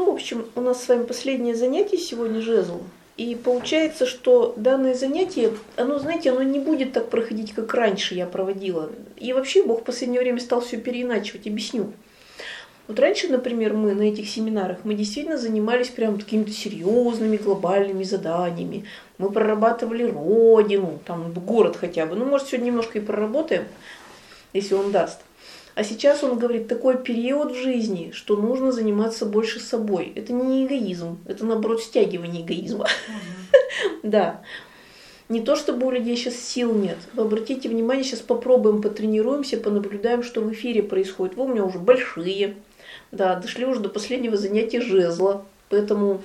в общем, у нас с вами последнее занятие сегодня жезл. И получается, что данное занятие, оно, знаете, оно не будет так проходить, как раньше я проводила. И вообще Бог в последнее время стал все переиначивать. Объясню. Вот раньше, например, мы на этих семинарах, мы действительно занимались прям какими-то серьезными глобальными заданиями. Мы прорабатывали родину, там город хотя бы. Ну, может, сегодня немножко и проработаем, если он даст. А сейчас он говорит, такой период в жизни, что нужно заниматься больше собой. Это не эгоизм, это наоборот стягивание эгоизма. Да. Не то, чтобы у людей сейчас сил нет. Вы обратите внимание, сейчас попробуем, потренируемся, понаблюдаем, что в эфире происходит. Вы у меня уже большие. Да, дошли уже до последнего занятия жезла. Поэтому,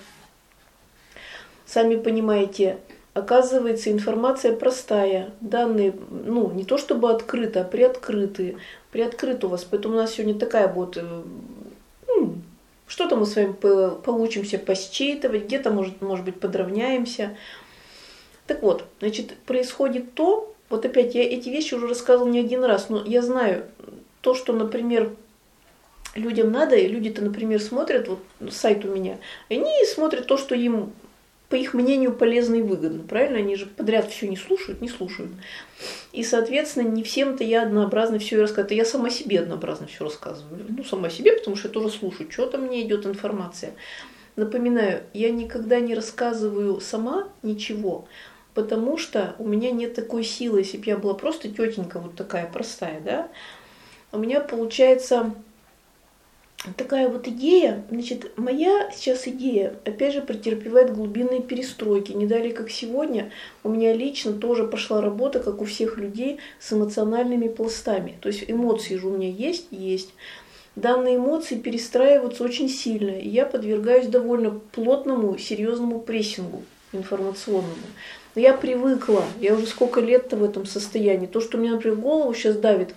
сами понимаете, оказывается, информация простая. Данные, ну, не то чтобы открыты, а приоткрытые. Приоткрыт у вас. Поэтому у нас сегодня такая вот... что-то мы с вами поучимся посчитывать, где-то, может быть, подравняемся. Так вот, значит, происходит то... Вот опять, я эти вещи уже рассказывала не один раз, но я знаю то, что, например, людям надо, и люди-то, например, смотрят, вот сайт у меня, и они смотрят то, что им, по их мнению, полезно и выгодно, правильно? Они же подряд все не слушают. И, соответственно, не всем-то я однообразно все и рассказываю. Я сама себе однообразно все рассказываю. Ну, сама себе, потому что я тоже слушаю, что-то мне идет информация. Напоминаю, я никогда не рассказываю сама ничего, потому что у меня нет такой силы. Если бы я была просто тетенька вот такая простая, да, у меня получается... Такая вот идея, значит, моя сейчас идея, опять же, претерпевает глубинные перестройки. Не далее, как сегодня, у меня лично тоже пошла работа, как у всех людей, с эмоциональными пластами. То есть эмоции же у меня есть. Данные эмоции перестраиваются очень сильно, и я подвергаюсь довольно плотному, серьезному прессингу информационному. Но я привыкла, я уже сколько лет-то в этом состоянии. То, что мне, например, голову сейчас давит,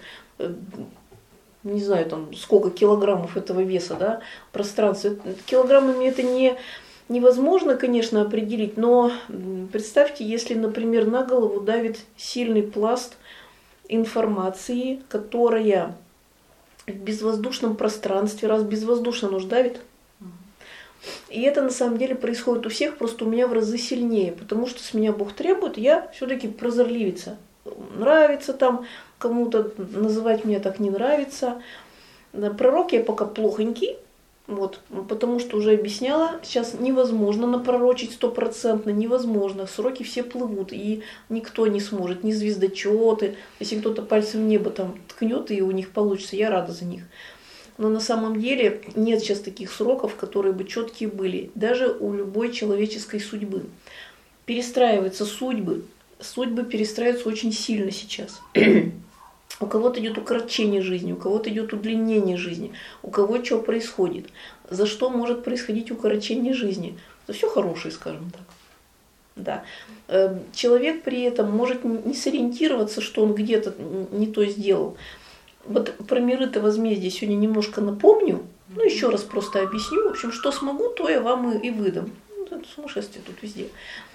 не знаю, там, сколько килограммов этого веса, да, пространства. Килограммами это невозможно, конечно, определить, но представьте, если, например, на голову давит сильный пласт информации, которая в безвоздушном пространстве, раз безвоздушно оно же давит. И это на самом деле происходит у всех, просто у меня в разы сильнее, потому что с меня Бог требует, я все-таки прозорливица. Нравится там кому-то, называть меня так не нравится. Пророк я пока плохонький, вот, потому что уже объясняла, сейчас невозможно напророчить 100%, невозможно, сроки все плывут, и никто не сможет, ни звездочеты, если кто-то пальцем в небо там ткнет, и у них получится, я рада за них. Но на самом деле нет сейчас таких сроков, которые бы четкие были, даже у любой человеческой судьбы. Перестраиваются судьбы перестраиваются очень сильно сейчас. У кого-то идет укорочение жизни, у кого-то идет удлинение жизни, у кого что происходит. За что может происходить укорочение жизни? За все хорошее, скажем так. Да. Человек при этом может не сориентироваться, что он где-то не то сделал. Вот про миры-то возмездия сегодня немножко напомню, ну еще раз просто объясню. В общем, что смогу, то я вам и выдам. Это сумасшествие тут везде.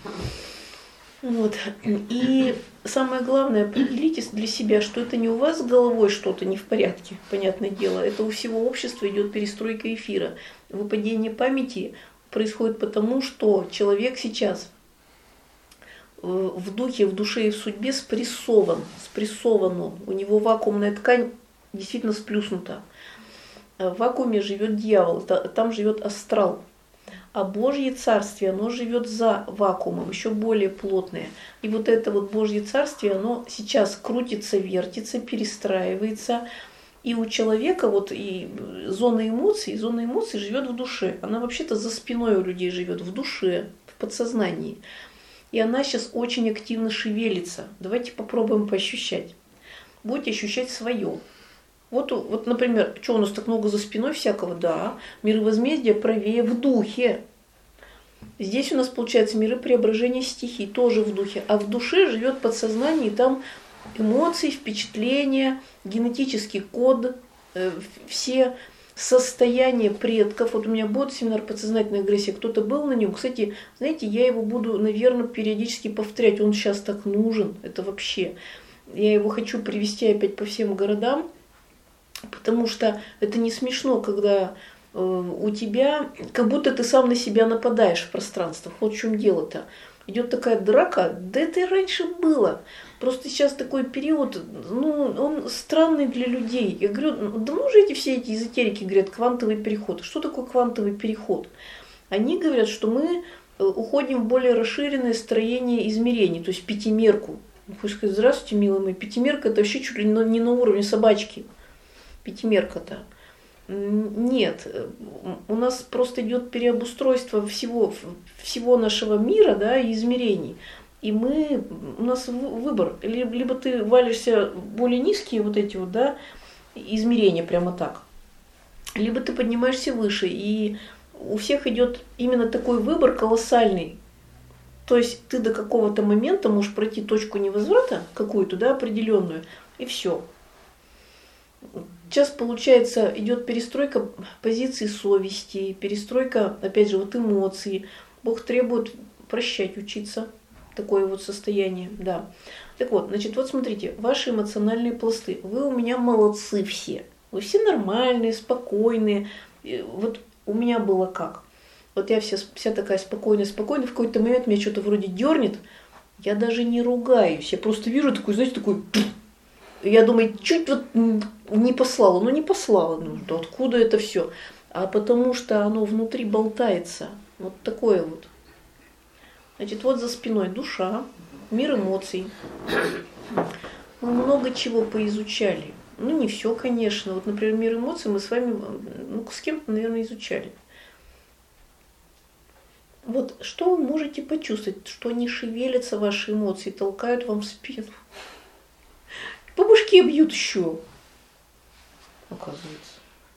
Вот. И самое главное, определите для себя, что это не у вас с головой что-то не в порядке, понятное дело. Это у всего общества идет перестройка эфира. Выпадение памяти происходит потому, что человек сейчас в духе, в душе и в судьбе спрессован он. У него вакуумная ткань действительно сплюснута. В вакууме живет дьявол, там живет астрал. А Божье Царствие, оно живет за вакуумом, еще более плотное. И вот это вот Божье Царствие, оно сейчас крутится, вертится, перестраивается. И у человека вот и зона эмоций живет в душе. Она вообще-то за спиной у людей живет, в душе, в подсознании. И она сейчас очень активно шевелится. Давайте попробуем поощущать. Будете ощущать свое. Вот, например, что у нас так много за спиной всякого? Да, миры возмездия правее в духе. Здесь у нас получается миры преображения стихий, тоже в духе. А в душе живет подсознание, и там эмоции, впечатления, генетический код, все состояния предков. Вот у меня будет семинар подсознательной агрессии, кто-то был на нем. Кстати, знаете, я его буду, наверное, периодически повторять. Он сейчас так нужен, это вообще. Я его хочу привести опять по всем городам. Потому что это не смешно, когда у тебя, как будто ты сам на себя нападаешь в пространствах. Вот в чем дело-то. Идет такая драка, да это и раньше было. Просто сейчас такой период, он странный для людей. Я говорю, давно уже все эти эзотерики говорят, квантовый переход. Что такое квантовый переход? Они говорят, что мы уходим в более расширенное строение измерений, то есть пятимерку. Хочешь сказать, здравствуйте, милые мои, пятимерка это вообще чуть ли не на уровне собачки. Пятимерка-то. Нет, у нас просто идет переобустройство всего нашего мира, да, и измерений. И у нас выбор. Либо ты валишься в более низкие вот эти вот, да, измерения прямо так, либо ты поднимаешься выше. И у всех идет именно такой выбор колоссальный. То есть ты до какого-то момента можешь пройти точку невозврата какую-то, да, определенную, и все. Сейчас, получается, идет перестройка позиции совести, перестройка, опять же, вот эмоций. Бог требует прощать, учиться. Такое вот состояние, да. Так вот, значит, вот смотрите, ваши эмоциональные пласты. Вы у меня молодцы все. Вы все нормальные, спокойные. Вот у меня было как? Вот я вся такая спокойная, в какой-то момент меня что-то вроде дернет. Я даже не ругаюсь. Я просто вижу такой, знаете, такой... Я думаю, чуть вот не послала. Не послала. Да откуда это все? А потому что оно внутри болтается. Вот такое вот. Значит, вот за спиной душа, мир эмоций. Мы много чего поизучали. Не все, конечно. Вот, например, мир эмоций мы с вами, с кем-то, наверное, изучали. Вот что вы можете почувствовать, что они шевелятся, ваши эмоции, толкают вам в спину. По башке бьют еще, оказывается.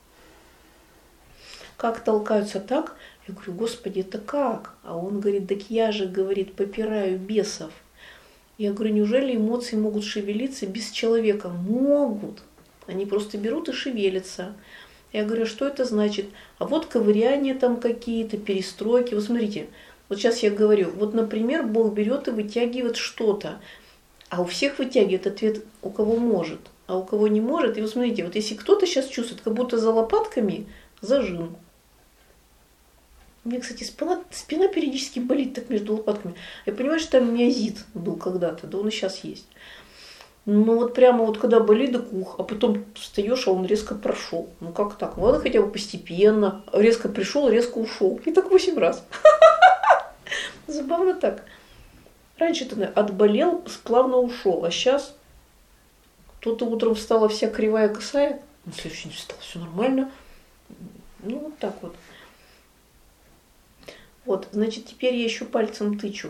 Как толкаются так? Я говорю, Господи, это как? А он говорит, так я же, говорит, попираю бесов. Я говорю, неужели эмоции могут шевелиться без человека? Могут. Они просто берут и шевелятся. Я говорю, что это значит? А вот ковыряния там какие-то, перестройки. Вот смотрите, вот сейчас я говорю, вот, например, Бог берет и вытягивает что-то. А у всех вытягивает ответ, у кого может, а у кого не может. И вот смотрите, вот если кто-то сейчас чувствует, как будто за лопатками зажим. У меня, кстати, спина периодически болит так между лопатками. Я понимаю, что там миозит был когда-то, да он и сейчас есть. Вот прямо вот когда болит, да кух, а потом встаешь, а он резко прошел. Как так? Ладно, хотя бы постепенно. Резко пришел, резко ушел. И так 8 раз. Забавно так. Раньше ты отболел, плавно ушел, а сейчас кто-то утром встала вся кривая, косая, на следующий день встал, все нормально. Вот так вот. Вот, значит, теперь я еще пальцем тычу.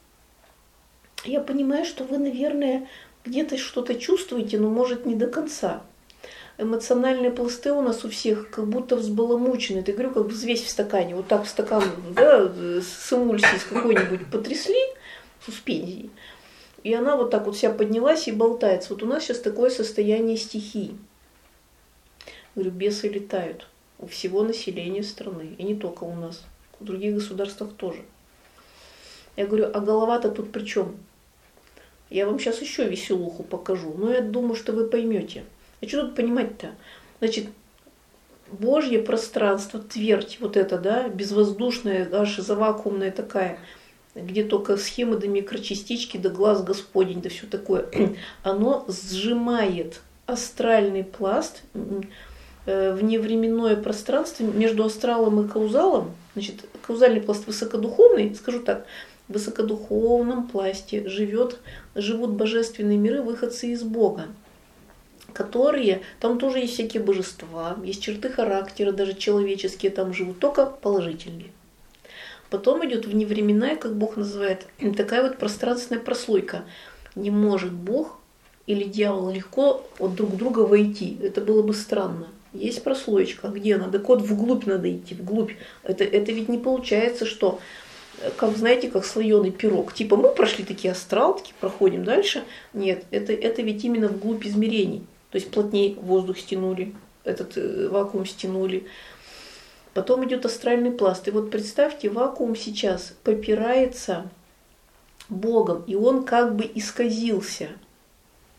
Я понимаю, что вы, наверное, где-то что-то чувствуете, но, может, не до конца. Эмоциональные пласты у нас у всех как будто взбаламучены. Я говорю, как взвесь в стакане. Вот так в стакан, да, с эмульсией с какой-нибудь потрясли, суспензией. И она вот так вот вся поднялась и болтается. Вот у нас сейчас такое состояние стихий. Говорю, бесы летают у всего населения страны. И не только у нас. В других государствах тоже. Я говорю, а голова-то тут при чем? Я вам сейчас еще веселуху покажу. Но я думаю, что вы поймете. А что тут понимать-то? Значит, Божье пространство, твердь, вот это, да, безвоздушная, аж завакуумная такая, где только схемы да микрочастички, да глаз Господень, да все такое, оно сжимает астральный пласт, вневременное пространство между астралом и каузалом. Значит, каузальный пласт высокодуховный, скажу так, в высокодуховном пласте живут божественные миры, выходцы из Бога, которые, там тоже есть всякие божества, есть черты характера, даже человеческие там живут, только положительные. Потом идет вневременная, как Бог называет, такая вот пространственная прослойка. Не может Бог или дьявол легко от друг друга войти. Это было бы странно. Есть прослоечка, где она? Так вот вглубь надо идти, вглубь. Это ведь не получается, что, как знаете, как слоеный пирог. Типа мы прошли такие астралки, проходим дальше. Нет, это ведь именно вглубь измерений. То есть плотнее воздух стянули, этот вакуум стянули. Потом идет астральный пласт. И вот представьте, вакуум сейчас попирается Богом, и он как бы исказился. Вот.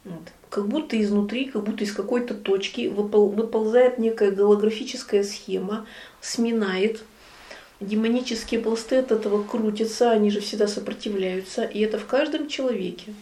как будто изнутри, как будто из какой-то точки выползает некая голографическая схема, сминает. Демонические пласты от этого крутятся, они же всегда сопротивляются, и это в каждом человеке.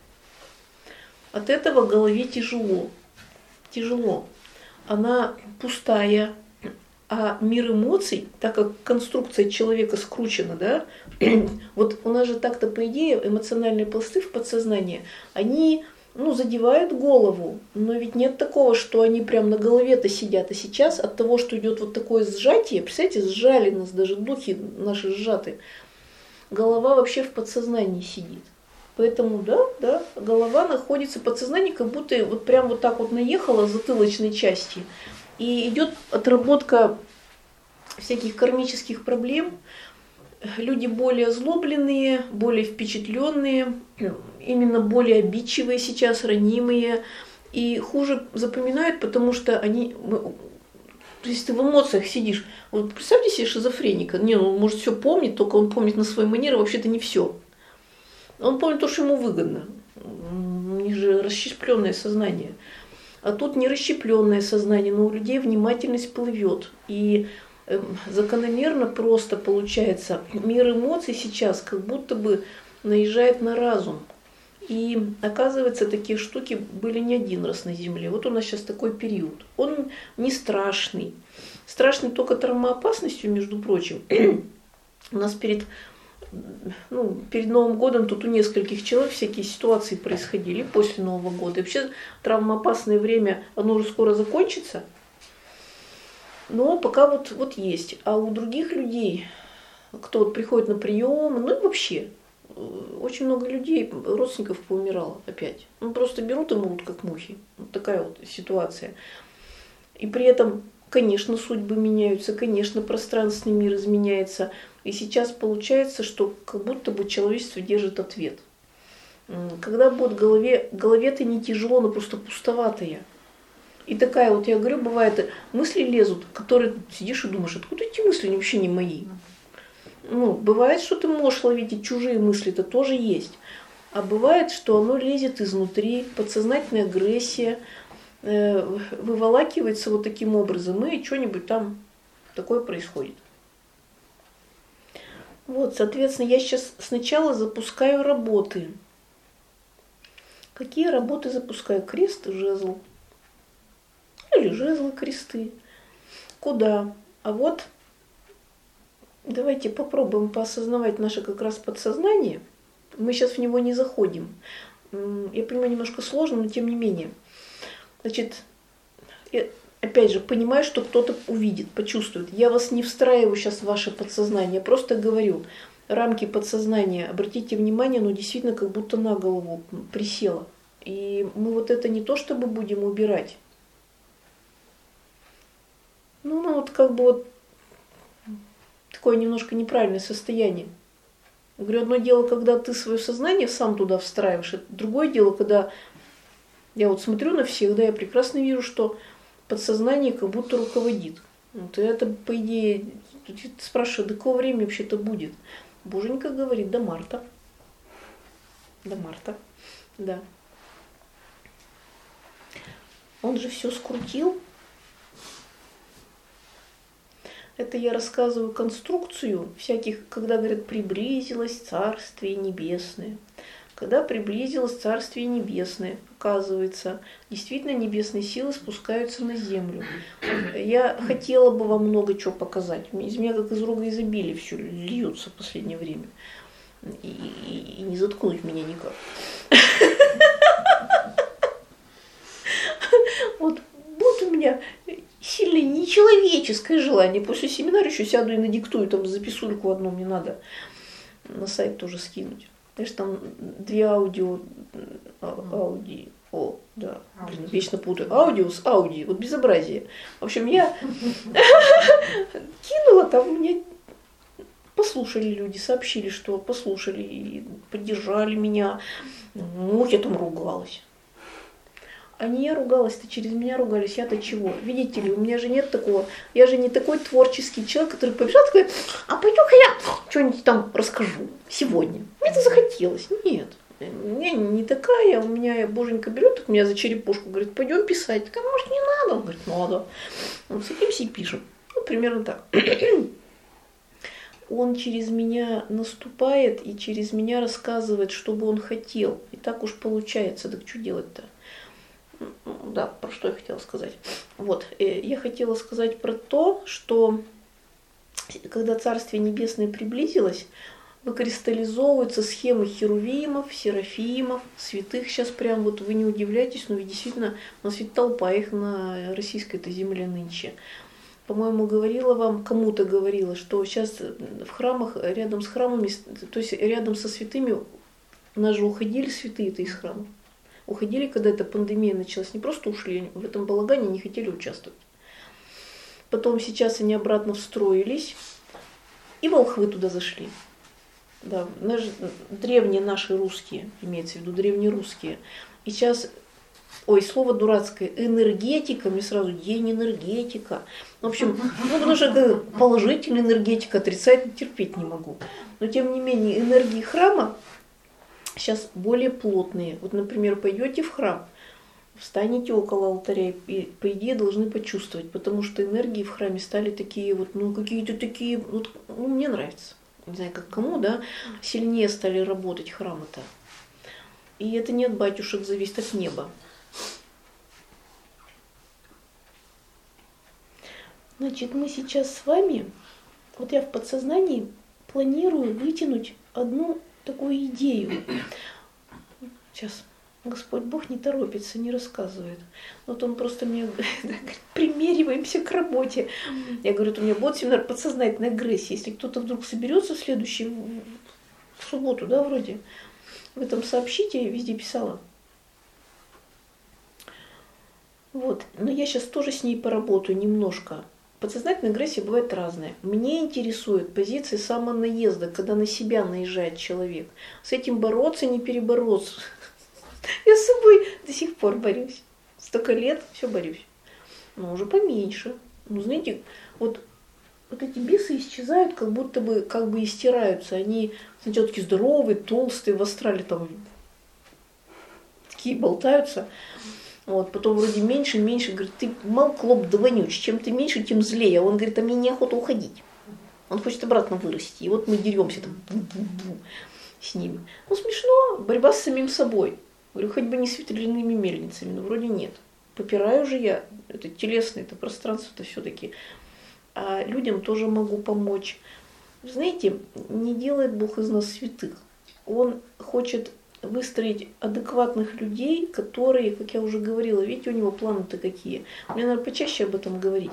От этого голове тяжело. Тяжело. Она пустая, а мир эмоций, так как конструкция человека скручена, да, вот у нас же так-то, по идее, эмоциональные пласты в подсознании, они, задевают голову, но ведь нет такого, что они прям на голове-то сидят. А сейчас от того, что идет вот такое сжатие, представляете, сжали нас, даже духи наши сжаты, голова вообще в подсознании сидит. Поэтому, да, голова находится в подсознании, как будто вот прям вот так вот наехала с затылочной части. И идет отработка всяких кармических проблем. Люди более озлобленные, более впечатленные, именно более обидчивые сейчас, ранимые. И хуже запоминают, потому что они... Если ты в эмоциях сидишь, вот представьте себе шизофреника. Он может все помнить, только он помнит на своей манере, вообще-то не все. Он помнит то, что ему выгодно. У них же расщепленное сознание. А тут не расщепленное сознание, но у людей внимательность плывет. И закономерно просто получается, мир эмоций сейчас как будто бы наезжает на разум. И оказывается, такие штуки были не один раз на Земле. Вот у нас сейчас такой период. Он не страшный. Страшный только травмоопасностью, между прочим. У нас перед Новым годом тут у нескольких человек всякие ситуации происходили после Нового года. И вообще травмоопасное время, оно уже скоро закончится. Но пока вот есть. А у других людей, кто вот приходит на прием, и вообще, очень много людей, родственников поумирало опять. Просто берут и мрут, как мухи. Вот такая вот ситуация. И при этом, конечно, судьбы меняются, конечно, пространственный мир изменяется. И сейчас получается, что как будто бы человечество держит ответ. Когда будет голове-то не тяжело, но просто пустоватая. И такая вот, я говорю, бывает, мысли лезут, которые сидишь и думаешь, откуда эти мысли, они вообще не мои. Бывает, что ты можешь ловить и чужие мысли, это тоже есть. А бывает, что оно лезет изнутри, подсознательная агрессия, выволакивается вот таким образом, и что-нибудь там такое происходит. Вот, соответственно, я сейчас сначала запускаю работы. Какие работы запускаю? Крест и жезл. Или жезлы, кресты. Куда? А вот давайте попробуем поосознавать наше как раз подсознание. Мы сейчас в него не заходим. Я понимаю, немножко сложно, но тем не менее. Значит, я, опять же, понимаю, что кто-то увидит, почувствует. Я вас не встраиваю сейчас в ваше подсознание, я просто говорю, рамки подсознания, обратите внимание, оно действительно как будто на голову присело. И мы вот это не то чтобы будем убирать. Вот как бы вот такое немножко неправильное состояние. Я говорю, одно дело, когда ты свое сознание сам туда встраиваешь, это другое дело, когда я вот смотрю на всех, да, я прекрасно вижу, что подсознание как будто руководит. Вот, и это, по идее, спрашиваю, до какого времени вообще это будет? Боженька говорит, до марта. До марта, да. Он же все скрутил. Это я рассказываю конструкцию всяких, когда, говорят, приблизилось Царствие Небесное. Когда приблизилось Царствие Небесное, оказывается, действительно небесные силы спускаются на землю. Я хотела бы вам много чего показать. Из меня как из рога изобилия все льется в последнее время. И не заткнуть меня никак. Вот будет у меня сильное нечеловеческое желание. После семинара еще сяду и надиктую, там записульку одну мне надо на сайт тоже скинуть. Знаешь, там 2 аудио, вечно путаю. Аудио с ауди, вот безобразие. В общем, я кинула, там мне послушали люди, сообщили, что послушали и поддержали меня. Я там ругалась. А не я ругалась-то, через меня ругались, я-то чего? Видите ли, у меня же нет такого, я же не такой творческий человек, который побежал, такой, а пойду-ка я что-нибудь там расскажу сегодня. Мне это захотелось. Нет, я не такая, у меня боженька берет, так меня за черепушку, говорит, пойдем писать. Так, а может, не надо? Он говорит, надо. Ну, садимся и пишем. Ну, примерно так. Он через меня наступает и через меня рассказывает, что бы он хотел. И так уж получается. Так что делать-то? Да, про что я хотела сказать. Вот, я хотела сказать про то, что когда Царствие Небесное приблизилось, выкристаллизовываются схемы херувимов, серафимов, святых. Сейчас прям вот вы не удивляйтесь, но ведь действительно у нас ведь толпа их на российской-то земле нынче. По-моему, говорила вам, кому-то говорила, что сейчас в храмах, рядом с храмами, то есть рядом со святыми, у нас же уходили святые-то из храмов. Уходили, когда эта пандемия началась, не просто ушли, в этом балагане не хотели участвовать. Потом сейчас они обратно встроились, и волхвы туда зашли. Да, древние наши русские, имеется в виду древнерусские. И сейчас, слово дурацкое, энергетика, мне сразу день энергетика. В общем, потому что это положительная энергетика, отрицательно терпеть не могу. Но тем не менее, энергии храма сейчас более плотные. Вот, например, пойдете в храм, встанете около алтаря и, по идее, должны почувствовать, потому что энергии в храме стали такие вот, какие-то такие, вот, мне нравится. Не знаю, как кому, да, сильнее стали работать храмы-то. И это не от батюшек зависит, от неба. Значит, мы сейчас с вами, вот я в подсознании планирую вытянуть одну такую идею. Сейчас Господь Бог не торопится, не рассказывает. Вот он просто мне говорит, примериваемся к работе. Я говорю, у меня будет семинар подсознательной агрессии. Если кто-то вдруг соберется в следующую в субботу, да, вроде, в этом сообщите, я везде писала. Вот, но я сейчас тоже с ней поработаю немножко. Подсознательная агрессия бывает разная. Мне интересует позиция самонаезда, когда на себя наезжает человек. С этим бороться, не перебороться. Я с собой до сих пор борюсь. Столько лет все борюсь. Но уже поменьше. Знаете, вот эти бесы исчезают, как будто бы и стираются. Они сначала такие здоровые, толстые, в астрале там такие болтаются. Вот, потом вроде меньше, говорит, ты мал клоп да вонюч, чем ты меньше, тем злее. А он говорит, а мне неохота уходить. Он хочет обратно вырасти. И вот мы деремся там с ними. Смешно, борьба с самим собой. Говорю, хоть бы не с ветряными мельницами, но вроде нет. Попираю же я, это телесное, это пространство-то все-таки. А людям тоже могу помочь. Знаете, не делает Бог из нас святых. Он хочет выстроить адекватных людей, которые, как я уже говорила, видите, у него планы-то какие. Мне надо почаще об этом говорить.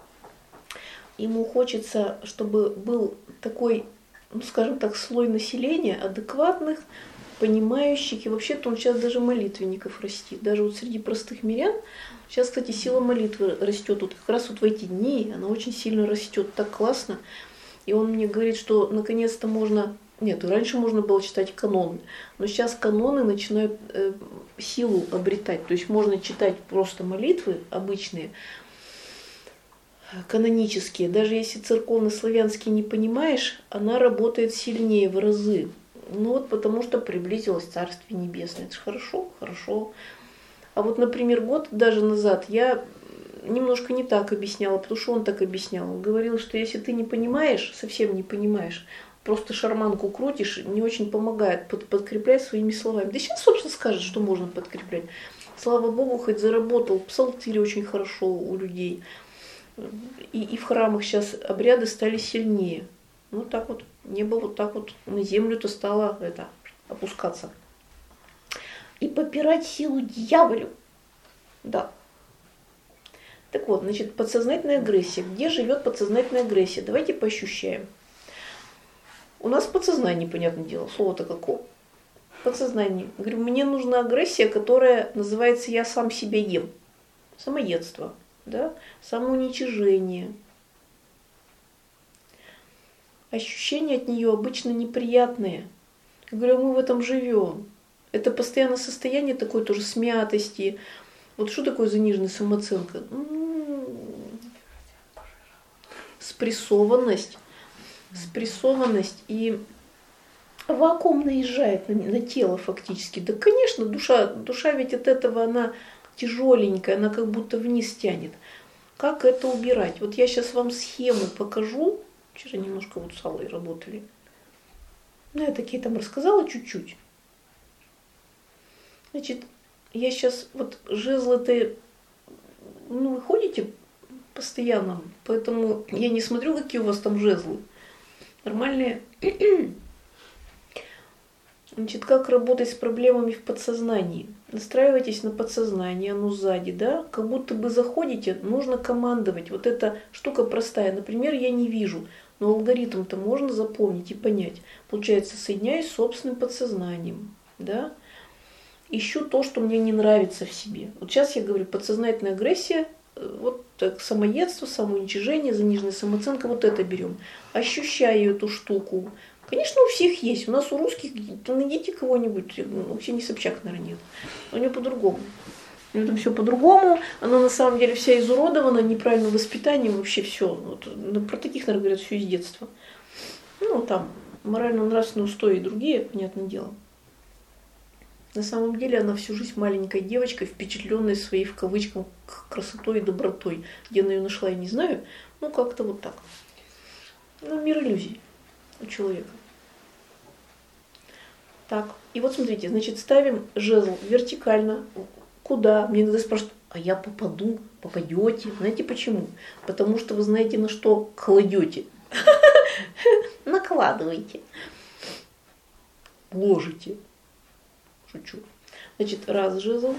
Ему хочется, чтобы был такой, скажем так, слой населения адекватных, понимающих, и вообще-то он сейчас даже молитвенников растит. Даже вот среди простых мирян. Сейчас, кстати, сила молитвы растет. Вот как раз вот в эти дни она очень сильно растет. Так классно. И он мне говорит, что наконец-то можно... Нет, раньше можно было читать каноны, но сейчас каноны начинают силу обретать. То есть можно читать просто молитвы обычные, канонические. Даже если церковно-славянский не понимаешь, она работает сильнее в разы. Потому что приблизилось Царствие Небесное. Это же хорошо, хорошо. А вот, например, год даже назад я немножко не так объясняла, потому что он так объяснял. Он говорил, что если ты не понимаешь, совсем не понимаешь, просто шарманку крутишь, не очень помогает, подкрепляй своими словами. Да сейчас, собственно, скажет, что можно подкреплять. Слава Богу, хоть заработал, псалтыри очень хорошо у людей. И в храмах сейчас обряды стали сильнее. Так вот, небо вот так вот на землю-то стало опускаться. И попирать силу дьяволю. Да. Так вот, значит, подсознательная агрессия. Где живет подсознательная агрессия? Давайте поощущаем. У нас подсознание, понятное дело, слово-то какое? Подсознание. Говорю, мне нужна агрессия, которая называется «я сам себя ем». Самоедство, да? Самоуничижение. Ощущения от нее обычно неприятные. Я говорю, мы в этом живем. Это постоянное состояние такой тоже смятости. Вот что такое заниженная самооценка? Спрессованность и вакуум наезжает на тело фактически. Да, конечно, душа ведь от этого она тяжеленькая, она как будто вниз тянет. Как это убирать? Вот я сейчас вам схему покажу. Вчера немножко вот с Аллой работали. Ну, я такие там рассказала чуть-чуть. Значит, я сейчас, вот жезлы-то, ну, вы ходите постоянно, поэтому я не смотрю, какие у вас там жезлы. Нормальные. Значит, как работать с проблемами в подсознании? Настраивайтесь на подсознание, оно сзади, да? Как будто бы заходите, нужно командовать. Вот эта штука простая. Например, я не вижу, но алгоритм-то можно запомнить и понять. Получается, соединяюсь с собственным подсознанием, да? Ищу то, что мне не нравится в себе. Вот сейчас я говорю, подсознательная агрессия, вот так, самоедство, самоуничижение, заниженная самооценка, вот это берем. Ощущаю эту штуку. Конечно, у всех есть. У нас у русских, найдите кого-нибудь, у Ксении Собчак, наверное, нет. У нее по-другому. У нее там все по-другому. Она на самом деле вся изуродована, неправильным воспитанием, вообще все. Вот, про таких, наверное, говорят, все из детства. Ну, там, морально-нравственные устои и другие, понятное дело. На самом деле она всю жизнь маленькой девочкой, впечатленной своей, в кавычках, красотой и добротой. Где она ее нашла, я не знаю. Ну, как-то вот так. Ну, мир иллюзий у человека. Так, и вот смотрите, значит, ставим жезл вертикально. Куда? Мне иногда спрашивают, а я попаду? Попадете? Знаете почему? Потому что вы знаете, на что кладете. Накладываете. Ложите. Шучу. Значит, раз жезл.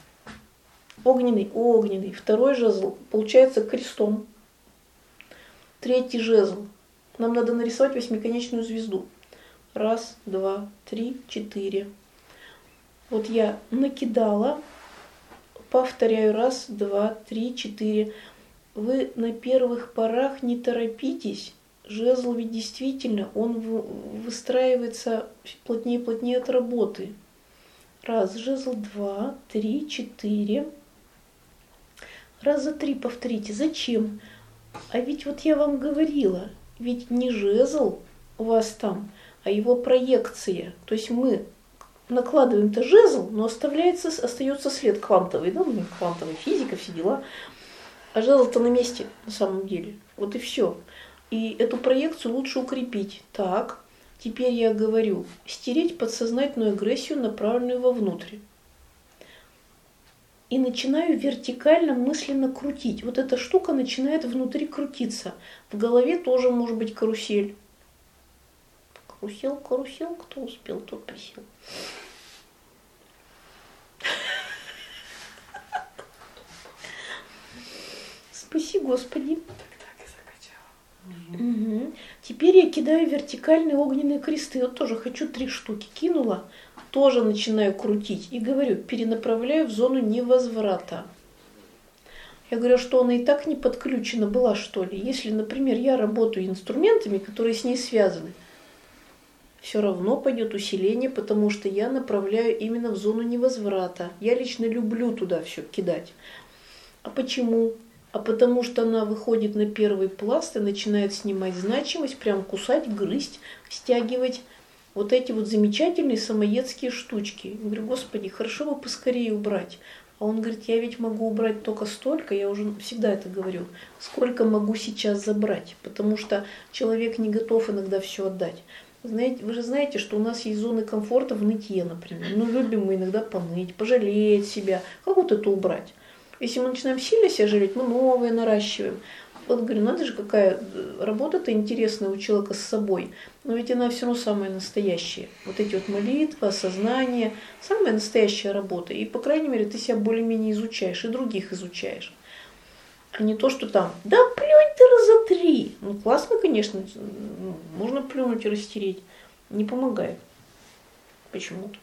Огненный. Второй жезл получается крестом. Третий жезл. Нам надо нарисовать восьмиконечную звезду. Раз, два, три, четыре. Вот я накидала. Повторяю. Раз, два, три, четыре. Вы на первых порах не торопитесь. Жезл ведь действительно, он выстраивается плотнее и плотнее от работы. Раз, жезл, два, три, четыре. Раза три повторите. Зачем? А ведь вот я вам говорила, ведь не жезл у вас там, а его проекция. То есть мы накладываем-то жезл, но остается след квантовый, да, ну, квантовая физика, все дела. А жезл-то на месте на самом деле. Вот и все. И эту проекцию лучше укрепить. Так, теперь я говорю, стереть подсознательную агрессию, направленную вовнутрь. И начинаю вертикально мысленно крутить. Вот эта штука начинает внутри крутиться. В голове тоже может быть карусель. Карусель, кто успел, тот присел. Спаси Господи. Угу. Теперь я кидаю вертикальные огненные кресты. Вот тоже хочу 3 штуки. Кинула, тоже начинаю крутить. И говорю, перенаправляю в зону невозврата. Я говорю, что она и так не подключена была, что ли. Если, например, я работаю инструментами, которые с ней связаны, все равно пойдет усиление, потому что я направляю именно в зону невозврата. Я лично люблю туда все кидать. А почему? А потому что она выходит на первый пласт и начинает снимать значимость, прям кусать, грызть, стягивать вот эти вот замечательные самоедские штучки. Я говорю, Господи, хорошо бы поскорее убрать. А он говорит, я ведь могу убрать только столько, я уже всегда это говорю, сколько могу сейчас забрать, потому что человек не готов иногда все отдать. Знаете, вы же знаете, что у нас есть зоны комфорта в нытье, например. Ну, любим мы иногда поныть, пожалеть себя. Как вот это убрать? Если мы начинаем сильно себя жалеть, мы новое наращиваем. Вот говорю, надо же, какая работа-то интересная у человека с собой. Но ведь она все равно самая настоящая. Вот эти вот молитвы, осознание, самая настоящая работа. И, по крайней мере, ты себя более-менее изучаешь, и других изучаешь. А не то, что там, да плюнь ты раза 3. Ну, классно, конечно, можно плюнуть и растереть. Не помогает. Почему-то.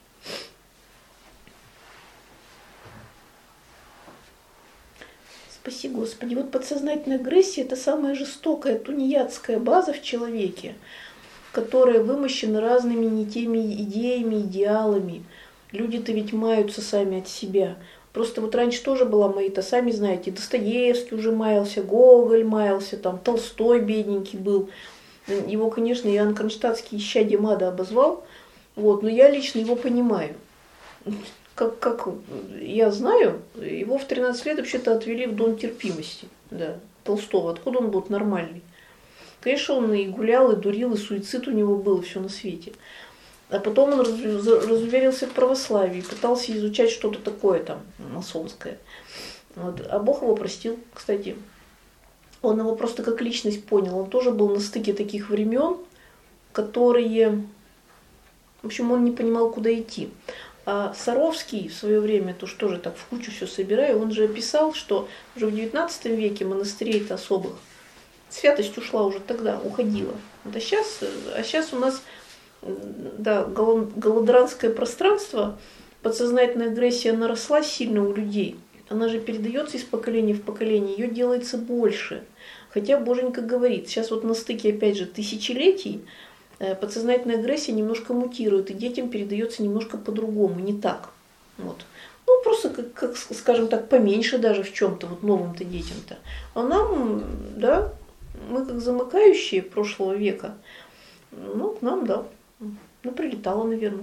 Спаси Господи. Вот подсознательная агрессия – это самая жестокая тунеядская база в человеке, которая вымощена разными не теми идеями, идеалами. Люди-то ведь маются сами от себя. Просто вот раньше тоже была мои-то, сами знаете, Достоевский уже маялся, Гоголь маялся, там Толстой бедненький был. Его, конечно, Иоанн Кронштадтский исчадьем ада обозвал, вот, но я лично его понимаю. Как я знаю, его в 13 лет вообще-то отвели в дом терпимости, да, Толстого. Откуда он был нормальный? Конечно, он и гулял, и дурил, и суицид у него был, и все на свете. А потом он разуверился в православии, пытался изучать что-то такое там масонское. Вот. А Бог его простил, кстати. Он его просто как личность понял. Он тоже был на стыке таких времен, которые... В общем, он не понимал, куда идти. А Саровский в свое время, то что же так в кучу все собираю, он же описал, что уже в 19 веке монастырей-то особых святость ушла уже тогда, уходила. Вот, а сейчас у нас да, голодранское пространство, подсознательная агрессия наросла сильно у людей. Она же передается из поколения в поколение, ее делается больше. Хотя Боженька говорит, сейчас вот на стыке, опять же, тысячелетий, подсознательная агрессия немножко мутирует, и детям передается немножко по-другому, не так. Вот. Ну, просто, как, скажем так, поменьше даже в чем-то, вот новым-то детям-то. А нам, да, мы как замыкающие прошлого века, ну, к нам, да, ну, прилетало, наверное.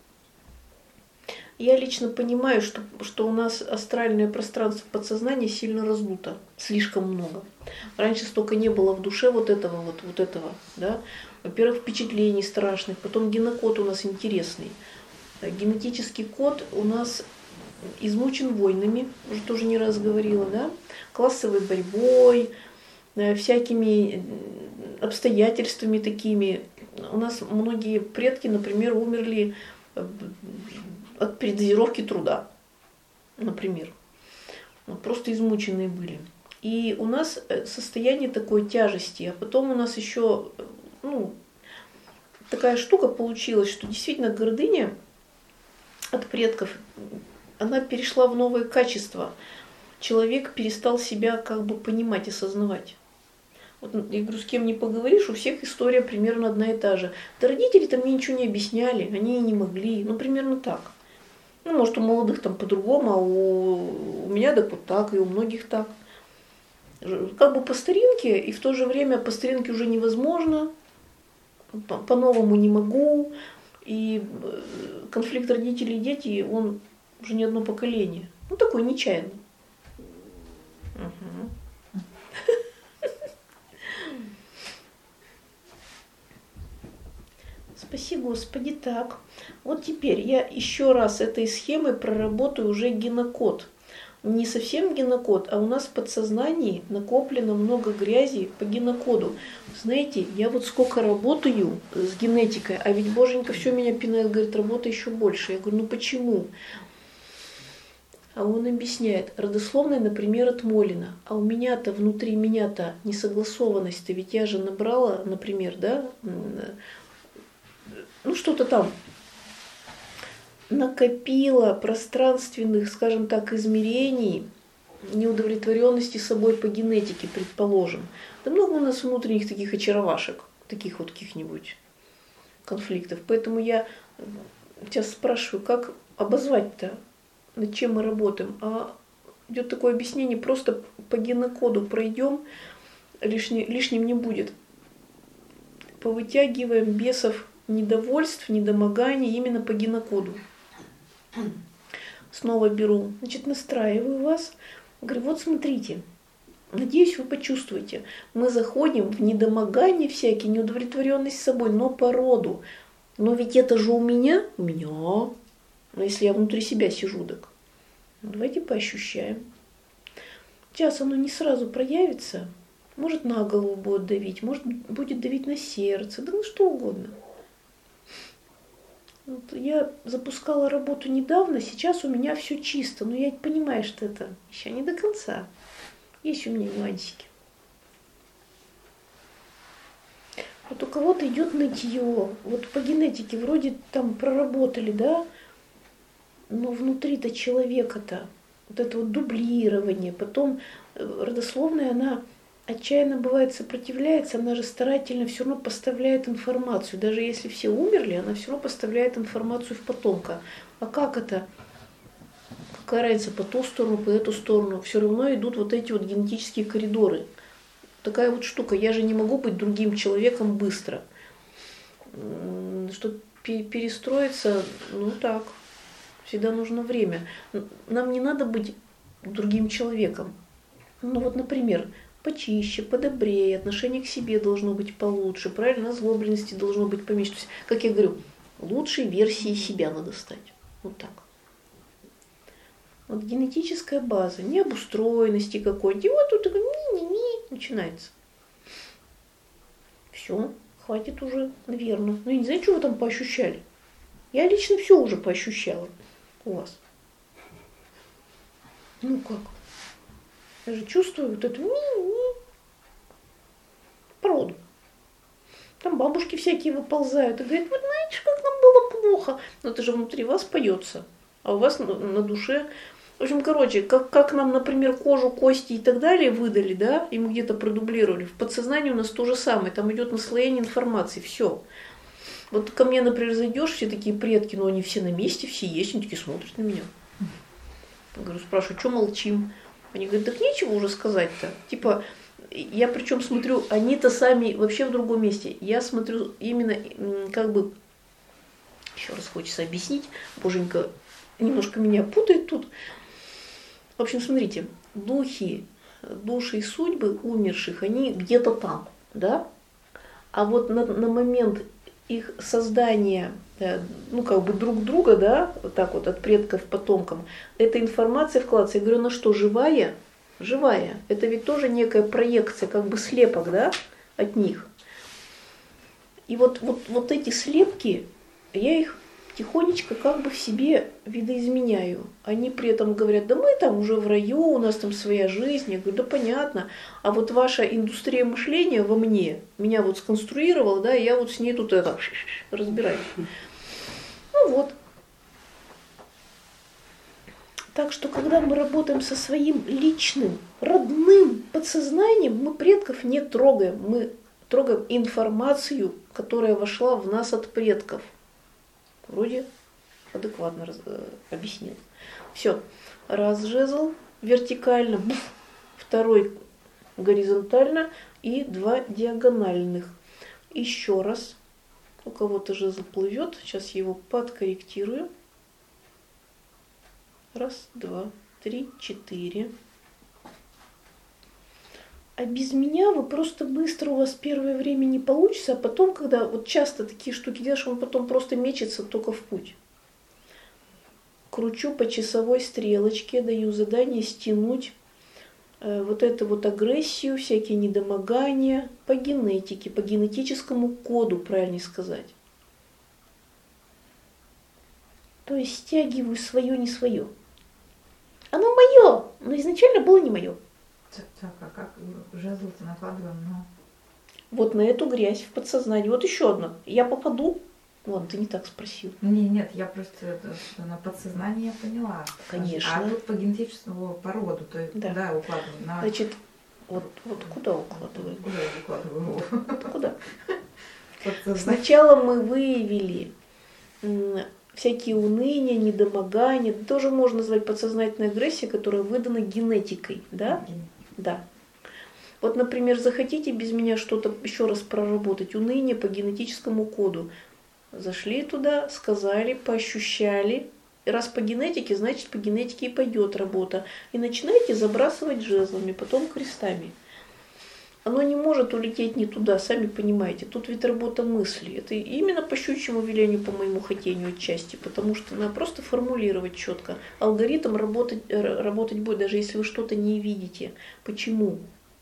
Я лично понимаю, что у нас астральное пространство подсознания сильно раздуто, слишком много. Раньше столько не было в душе вот этого, да. Во-первых, впечатлений страшных, потом генокод у нас интересный. Генетический код у нас измучен войнами, уже тоже не раз говорила, да, классовой борьбой, всякими обстоятельствами такими. У нас многие предки, например, умерли от передозировки труда, например. Просто измученные были. И у нас состояние такой тяжести, а потом у нас еще, ну, такая штука получилась, что действительно гордыня от предков, она перешла в новые качества. Человек перестал себя как бы понимать, осознавать. Вот я говорю, с кем не поговоришь, у всех история примерно одна и та же. Да родители-то мне ничего не объясняли, они и не могли, ну примерно так. Ну, может, у молодых там по-другому, а у меня так вот так, и у многих так. Как бы по старинке, и в то же время по старинке уже невозможно, по-новому не могу. И конфликт родителей и дети, он уже не одно поколение. Ну, такой нечаянный. Угу. Спаси Господи, так. Вот теперь я еще раз этой схемой проработаю уже генокод. Не совсем генокод, а у нас в подсознании накоплено много грязи по генокоду. Знаете, я вот сколько работаю с генетикой, а ведь Боженька все меня пинает, говорит, работа еще больше. Я говорю, ну почему? А он объясняет, родословная, например, от Молина. А у меня-то, внутри меня-то несогласованность-то, ведь я же набрала, например, да, ну что-то там, накопила пространственных, скажем так, измерений, неудовлетворенности собой по генетике, предположим. Да много у нас внутренних таких очаровашек, таких вот каких-нибудь конфликтов. Поэтому я сейчас спрашиваю, как обозвать-то, над чем мы работаем. А идет такое объяснение, просто по генокоду пройдем, лишним не будет. Повытягиваем бесов недовольств, недомоганий именно по генокоду. Снова беру, значит, настраиваю вас. Говорю, вот смотрите, надеюсь, вы почувствуете. Мы заходим в недомогание всякие, неудовлетворенность собой, но по роду. Но ведь это же у меня. Но если я внутри себя сижу, так давайте поощущаем. Сейчас оно не сразу проявится. Может, на голову будет давить, может, будет давить на сердце, да ну что угодно. Вот я запускала работу недавно, сейчас у меня все чисто, но я понимаю, что это еще не до конца. Есть у меня нюансики. Вот у кого-то идет нытье, вот по генетике вроде там проработали, да, но внутри-то человека-то вот это вот дублирование, потом родословная, она отчаянно бывает сопротивляется, она же старательно все равно поставляет информацию. Даже если все умерли, она все равно поставляет информацию в потомка. А как это? Какая разница, по ту сторону, по эту сторону? Все равно идут вот эти вот генетические коридоры. такая вот штука. Я же не могу быть другим человеком быстро. Чтобы перестроиться, ну так, всегда нужно время. Нам не надо быть другим человеком. Ну вот, например, почище, подобрее, отношение к себе должно быть получше, правильно, озлобленности должно быть поменьше. То есть, как я говорю, лучшей версии себя надо стать. Вот так. Вот генетическая база, необустроенности какой-то. И вот тут такой ми-ми-ми начинается. Все, хватит уже, наверное. Ну, я не знаю, что вы там поощущали. Я лично все уже поощущала у вас. Ну как? Я же чувствую вот эту ми-ми породу. Там бабушки всякие выползают и говорят, вот знаете, как нам было плохо. Но это же внутри вас поется, а у вас на душе. В общем, короче, как нам, например, кожу, кости и так далее выдали, да, и мы где-то продублировали, в подсознании у нас то же самое, там идет наслоение информации, все. Вот ко мне, например, зайдешь, все такие предки, но они все на месте, все есть, они такие смотрят на меня. Я говорю, спрашиваю, что молчим? Они говорят, так нечего уже сказать-то. Типа, я причем смотрю, они-то сами вообще в другом месте. Я смотрю именно, как бы, еще раз хочется объяснить, боженька немножко меня путает тут. В общем, смотрите, души и судьбы умерших, они где-то там, да? А вот на момент их создания, ну, как бы друг друга, да, вот так вот от предков к потомкам, эта информация вкладывается. Я говорю, она что, живая? Живая. Это ведь тоже некая проекция, как бы слепок, да, от них. И вот эти слепки, я их тихонечко как бы в себе видоизменяю. Они при этом говорят, да мы там уже в раю, у нас там своя жизнь. Я говорю, да понятно. А вот ваша индустрия мышления во мне, меня вот сконструировала, да, и я вот с ней тут это разбираюсь. Ну вот. Так что, когда мы работаем со своим личным, родным подсознанием, мы предков не трогаем. Мы трогаем информацию, которая вошла в нас от предков. Вроде адекватно объяснил. Все. Раз жезл вертикально, второй горизонтально и 2 диагональных. Еще раз. У кого-то жезл плывет. Сейчас я его подкорректирую. 1, 2, 3, 4. А без меня вы просто быстро, у вас первое время не получится, а потом, когда вот часто такие штуки делаешь, он потом просто мечется только в путь. Кручу по часовой стрелочке, даю задание стянуть вот эту вот агрессию, всякие недомогания по генетике, по генетическому коду, правильнее сказать. То есть стягиваю свое, не свое. Оно мое, но изначально было не мое. Так, а как жезл-то накладываем на... Вот на эту грязь в подсознании. Вот еще одно. Я попаду? Ладно, ты не так спросил. Нет, я просто на подсознание поняла. Конечно. А тут по генетическому породу, то есть да. Куда укладываем? Значит, вот куда укладываем? Куда я укладываю его? Вот куда? Сначала мы выявили всякие уныния, недомогания. Это тоже можно назвать подсознательной агрессией, которая выдана генетикой. Да? Да. Вот, например, захотите без меня что-то еще раз проработать, уныние по генетическому коду. Зашли туда, сказали, поощущали. И раз по генетике, значит по генетике и пойдет работа. И начинаете забрасывать жезлами, потом крестами. Оно не может улететь не туда, сами понимаете. Тут ведь работа мысли. Это именно по щучьему велению, по моему хотению отчасти, потому что надо просто формулировать четко. Алгоритм работать будет, даже если вы что-то не видите. Почему?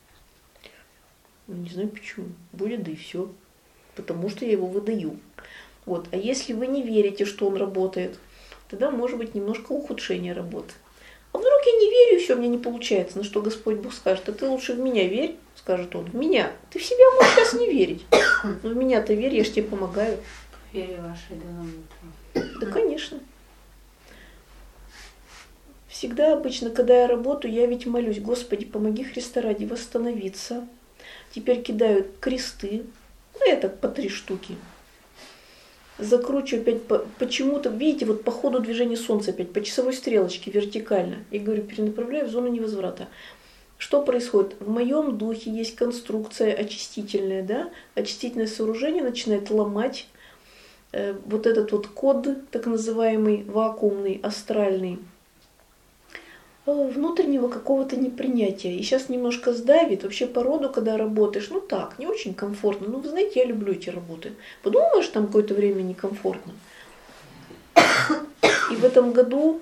Не знаю почему. Будет, да и все. Потому что я его выдаю. Вот. А если вы не верите, что он работает, тогда может быть немножко ухудшение работы. А вдруг я не верю, все, у меня не получается. На что Господь Бог скажет, а ты лучше в меня верь, скажет он, в меня. Ты в себя можешь сейчас не верить. Но в меня-то верь, я же тебе помогаю. Вере вашей да нам утро. Да, конечно. Всегда обычно, когда я работаю, я ведь молюсь, Господи, помоги Христа ради восстановиться. Теперь кидаю кресты, ну это по 3 штуки. Закручиваю опять почему-то, видите, вот по ходу движения солнца опять, по часовой стрелочке вертикально. И говорю, перенаправляю в зону невозврата. Что происходит? В моем духе есть конструкция очистительная, да? Очистительное сооружение начинает ломать вот этот вот код, так называемый вакуумный, астральный, внутреннего какого-то непринятия. И сейчас немножко сдавит. Вообще по роду, когда работаешь, ну так, не очень комфортно. Ну, вы знаете, я люблю эти работы. Подумаешь, там какое-то время некомфортно. И в этом году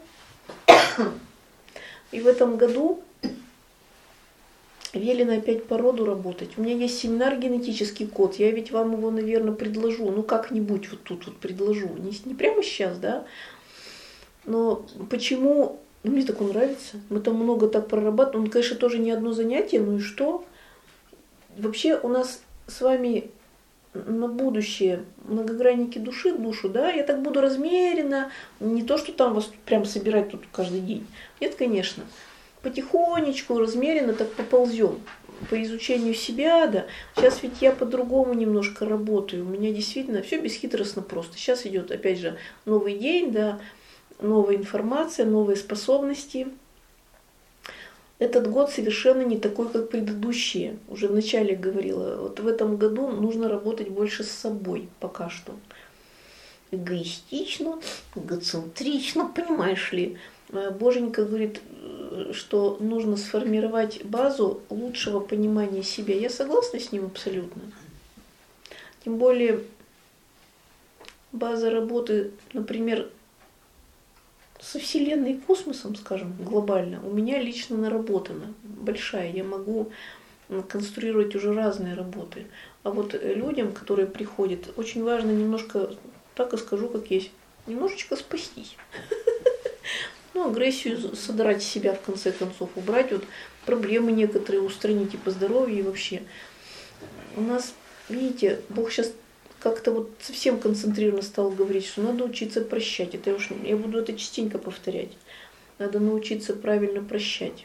велено опять по роду работать. У меня есть семинар «Генетический код». Я ведь вам его, наверное, предложу. Ну, как-нибудь вот тут вот предложу. Не прямо сейчас, да? Но почему... Ну, мне так он нравится. Мы там много так прорабатываем. Он, конечно, тоже не одно занятие, ну и что? Вообще у нас с вами на будущее многогранники души, душу, да? Я так буду размеренно. Не то, что там вас прям собирать тут каждый день. Нет, конечно. Потихонечку, размеренно так поползем по изучению себя, да. Сейчас ведь я по-другому немножко работаю. У меня действительно все бесхитростно просто. Сейчас идет, опять же, новый день, да, новая информация, новые способности. Этот год совершенно не такой, как предыдущие. Уже вначале говорила, вот в этом году нужно работать больше с собой пока что. Эгоистично, эгоцентрично, понимаешь ли. Боженька говорит, что нужно сформировать базу лучшего понимания себя. Я согласна с ним абсолютно. Тем более база работы, например, со Вселенной и космосом, скажем, глобально, у меня лично наработана, большая. Я могу конструировать уже разные работы. А вот людям, которые приходят, очень важно немножко, так и скажу, как есть, немножечко спастись. Ну, агрессию содрать с себя, в конце концов, убрать, вот проблемы некоторые устранить и по здоровью, и вообще. У нас, видите, Бог сейчас как-то вот совсем концентрированно стал говорить, что надо учиться прощать. Это я буду это частенько повторять. Надо научиться правильно прощать.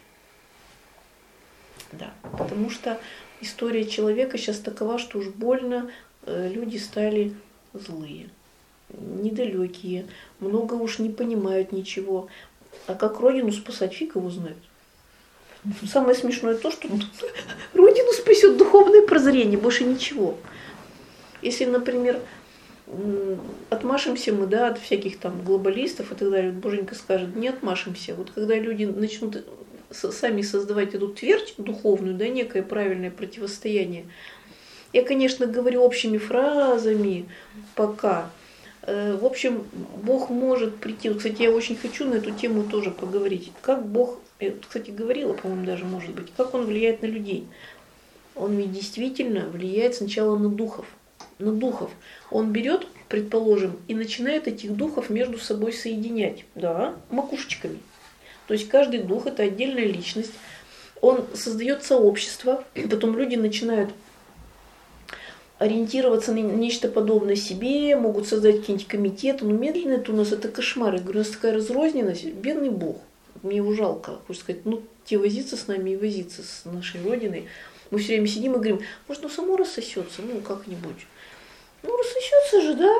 Да, потому что история человека сейчас такова, что уж больно люди стали злые, недалекие, много уж не понимают ничего. А как Родину спасать, фиг его знает. Самое смешное то, что Родину спасет духовное прозрение, больше ничего. Если, например, отмашемся мы, да, от всяких там глобалистов и так далее, вот Боженька скажет, не отмашемся. Вот когда люди начнут сами создавать эту твердь духовную, да, некое правильное противостояние. Я, конечно, говорю общими фразами пока. В общем, Бог может прийти. Кстати, я очень хочу на эту тему тоже поговорить. Как Бог, я, кстати, говорила, по-моему, даже, может быть, как Он влияет на людей. Он ведь действительно влияет сначала на духов. На духов. Он берет, предположим, и начинает этих духов между собой соединять. Да, макушечками. То есть каждый дух – это отдельная личность. Он создает сообщество, потом люди начинают ориентироваться на нечто подобное себе, могут создать какие-нибудь комитеты. Но медленно это у нас это кошмар. Я говорю, у нас такая разрозненность. Бедный Бог. Мне его жалко. Хочется сказать, ну, тебе возиться с нами и возиться с нашей Родиной. Мы все время сидим и говорим, может, ну само рассосется, ну как-нибудь. Ну, рассосется же, да?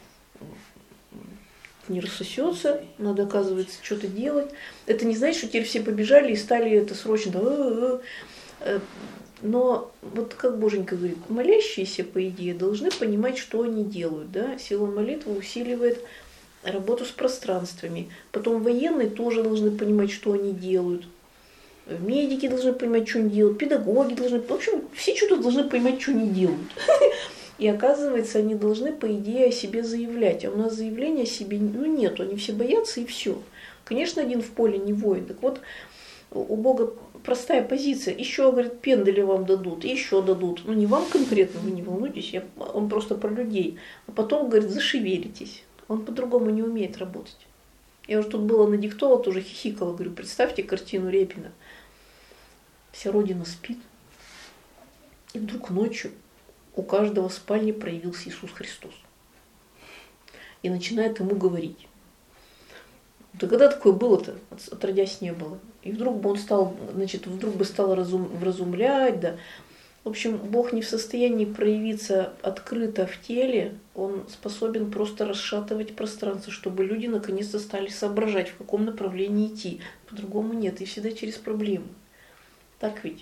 Не рассосется, надо, оказывается, что-то делать. Это не значит, что теперь все побежали и стали это срочно. Но вот как Боженька говорит, молящиеся, по идее, должны понимать, что они делают. Да? Сила молитвы усиливает работу с пространствами. Потом военные тоже должны понимать, что они делают. Медики должны понимать, что они делают. Педагоги должны... В общем, все что-то должны понимать, что они делают. И оказывается, они должны, по идее, о себе заявлять. А у нас заявления о себе нету. Они все боятся, и все. Конечно, один в поле не воин. Так вот, у Бога простая позиция. Еще, говорит, пендали вам дадут, еще дадут. Ну, не вам конкретно, вы не волнуйтесь, он просто про людей. А потом, говорит, зашевелитесь. Он по-другому не умеет работать. Я уже тут была надиктовала, тоже хихикала. Говорю, представьте картину Репина. Вся Родина спит. И вдруг ночью у каждого в спальне проявился Иисус Христос. И начинает ему говорить. Да когда такое было-то? Отродясь не было. И вдруг бы он стал, вдруг бы стал вразумлять, да. В общем, Бог не в состоянии проявиться открыто в теле, Он способен просто расшатывать пространство, чтобы люди наконец-то стали соображать, в каком направлении идти. По-другому нет, и всегда через проблемы. Так ведь?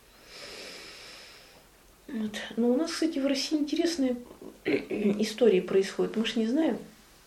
Вот. Но у нас, кстати, в России интересные истории происходят. Мы ж не знаем.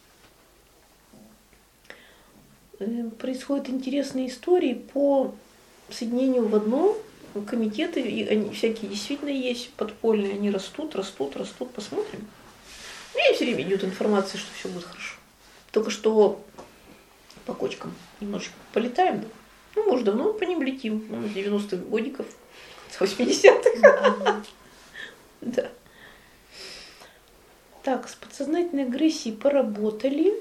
Происходят интересные истории по соединению в одно. Комитеты, и они всякие действительно есть, подпольные, они растут. Посмотрим. У меня все время идет информация, что все будет хорошо. Только что по кочкам немножечко полетаем. Да? Ну, может, давно по ним летим. Ну, с 90-х годиков, с 80-х. Да. Так, с подсознательной агрессией поработали.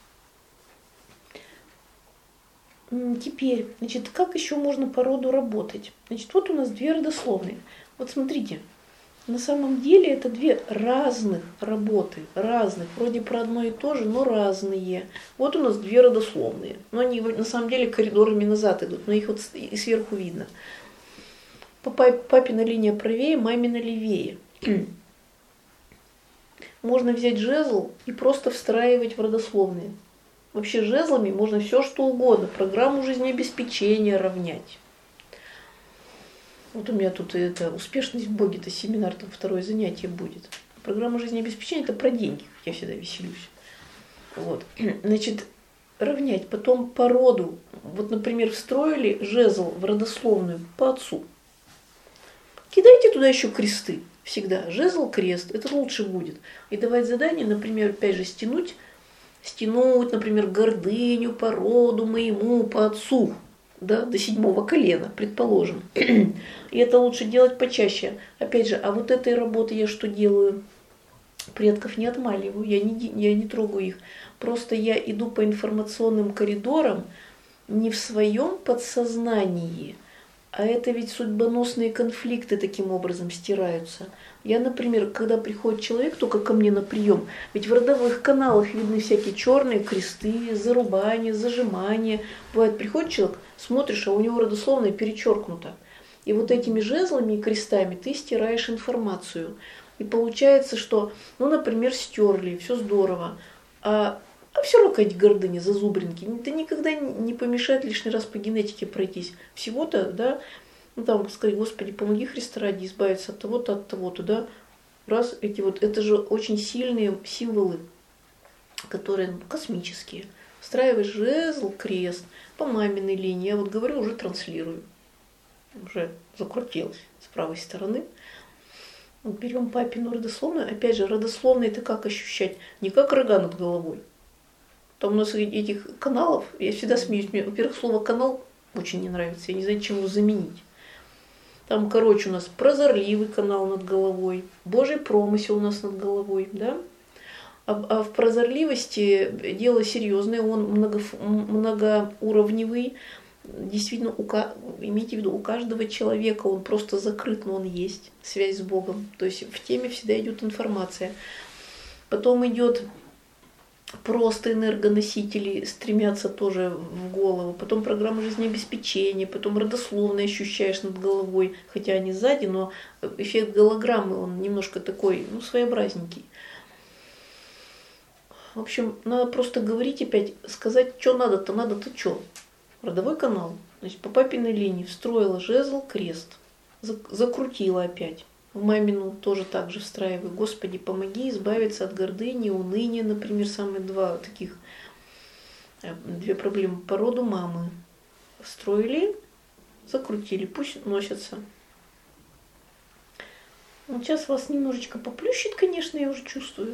Теперь, значит, как еще можно по роду работать? Значит, вот у нас две родословные. Вот смотрите, на самом деле это две разных работы, разных, вроде про одно и то же, но разные. Вот у нас две родословные, но они на самом деле коридорами назад идут, но их вот и сверху видно. Папина линия правее, мамина левее. Можно взять жезл и просто встраивать в родословные. Вообще жезлами можно все что угодно, программу жизнеобеспечения равнять. Вот у меня тут это успешность в Боге, это семинар, там второе занятие будет. Программа жизнеобеспечения это про деньги, я всегда веселюсь. Вот. Значит, равнять, потом по роду. Вот, например, встроили жезл в родословную по отцу. Кидайте туда еще кресты. Всегда жезл, крест, это лучше будет. И давать задание, например, опять же стянуть, например, гордыню по роду моему, по отцу, да, до 7 колена, предположим. И это лучше делать почаще. Опять же, а вот этой работы я что делаю? Предков не отмаливаю, я не трогаю их. Просто я иду по информационным коридорам не в своем подсознании, а это ведь судьбоносные конфликты таким образом стираются. Я, например, когда приходит человек только ко мне на прием, ведь в родовых каналах видны всякие черные кресты, зарубания, зажимания. Бывает, приходит человек, смотришь, а у него родословная перечеркнута. И вот этими жезлами и крестами ты стираешь информацию. И получается, что, ну, например, стерли, все здорово, а все равно какая-то гордыня, зазубринки. Это никогда не помешает лишний раз по генетике пройтись. Всего-то, да, ну там сказать, Господи, помоги Христа ради избавиться от того-то, да. Раз эти вот, это же очень сильные символы, которые космические. Встраиваешь жезл, крест по маминой линии. Я вот говорю, уже транслирую. Уже закрутилась с правой стороны. Вот берем папину родословную. Опять же, родословную это как ощущать? Не как рога над головой. Там у нас этих каналов, я всегда смеюсь, мне, во-первых, слово канал очень не нравится, я не знаю, чем его заменить. Там, короче, у нас прозорливый канал над головой, Божий промысел у нас над головой, да? А в прозорливости дело серьезное, он многоуровневый. Действительно, имейте в виду, у каждого человека он просто закрыт, но он есть, связь с Богом. То есть в теме всегда идет информация. Потом идет просто энергоносители, стремятся тоже в голову. Потом программа жизнеобеспечения, потом родословные ощущаешь над головой, хотя они сзади, но эффект голограммы, он немножко такой, ну, своеобразненький. В общем, надо просто говорить опять, сказать, что надо-то, надо-то что. Родовой канал. Значит, по папиной линии встроила жезл, крест. Закрутила опять. В мамину тоже так же встраиваю. Господи, помоги избавиться от гордыни, уныния, например, самые две проблемы по роду мамы. Встроили, закрутили, пусть носятся. Вот сейчас вас немножечко поплющит, конечно, я уже чувствую.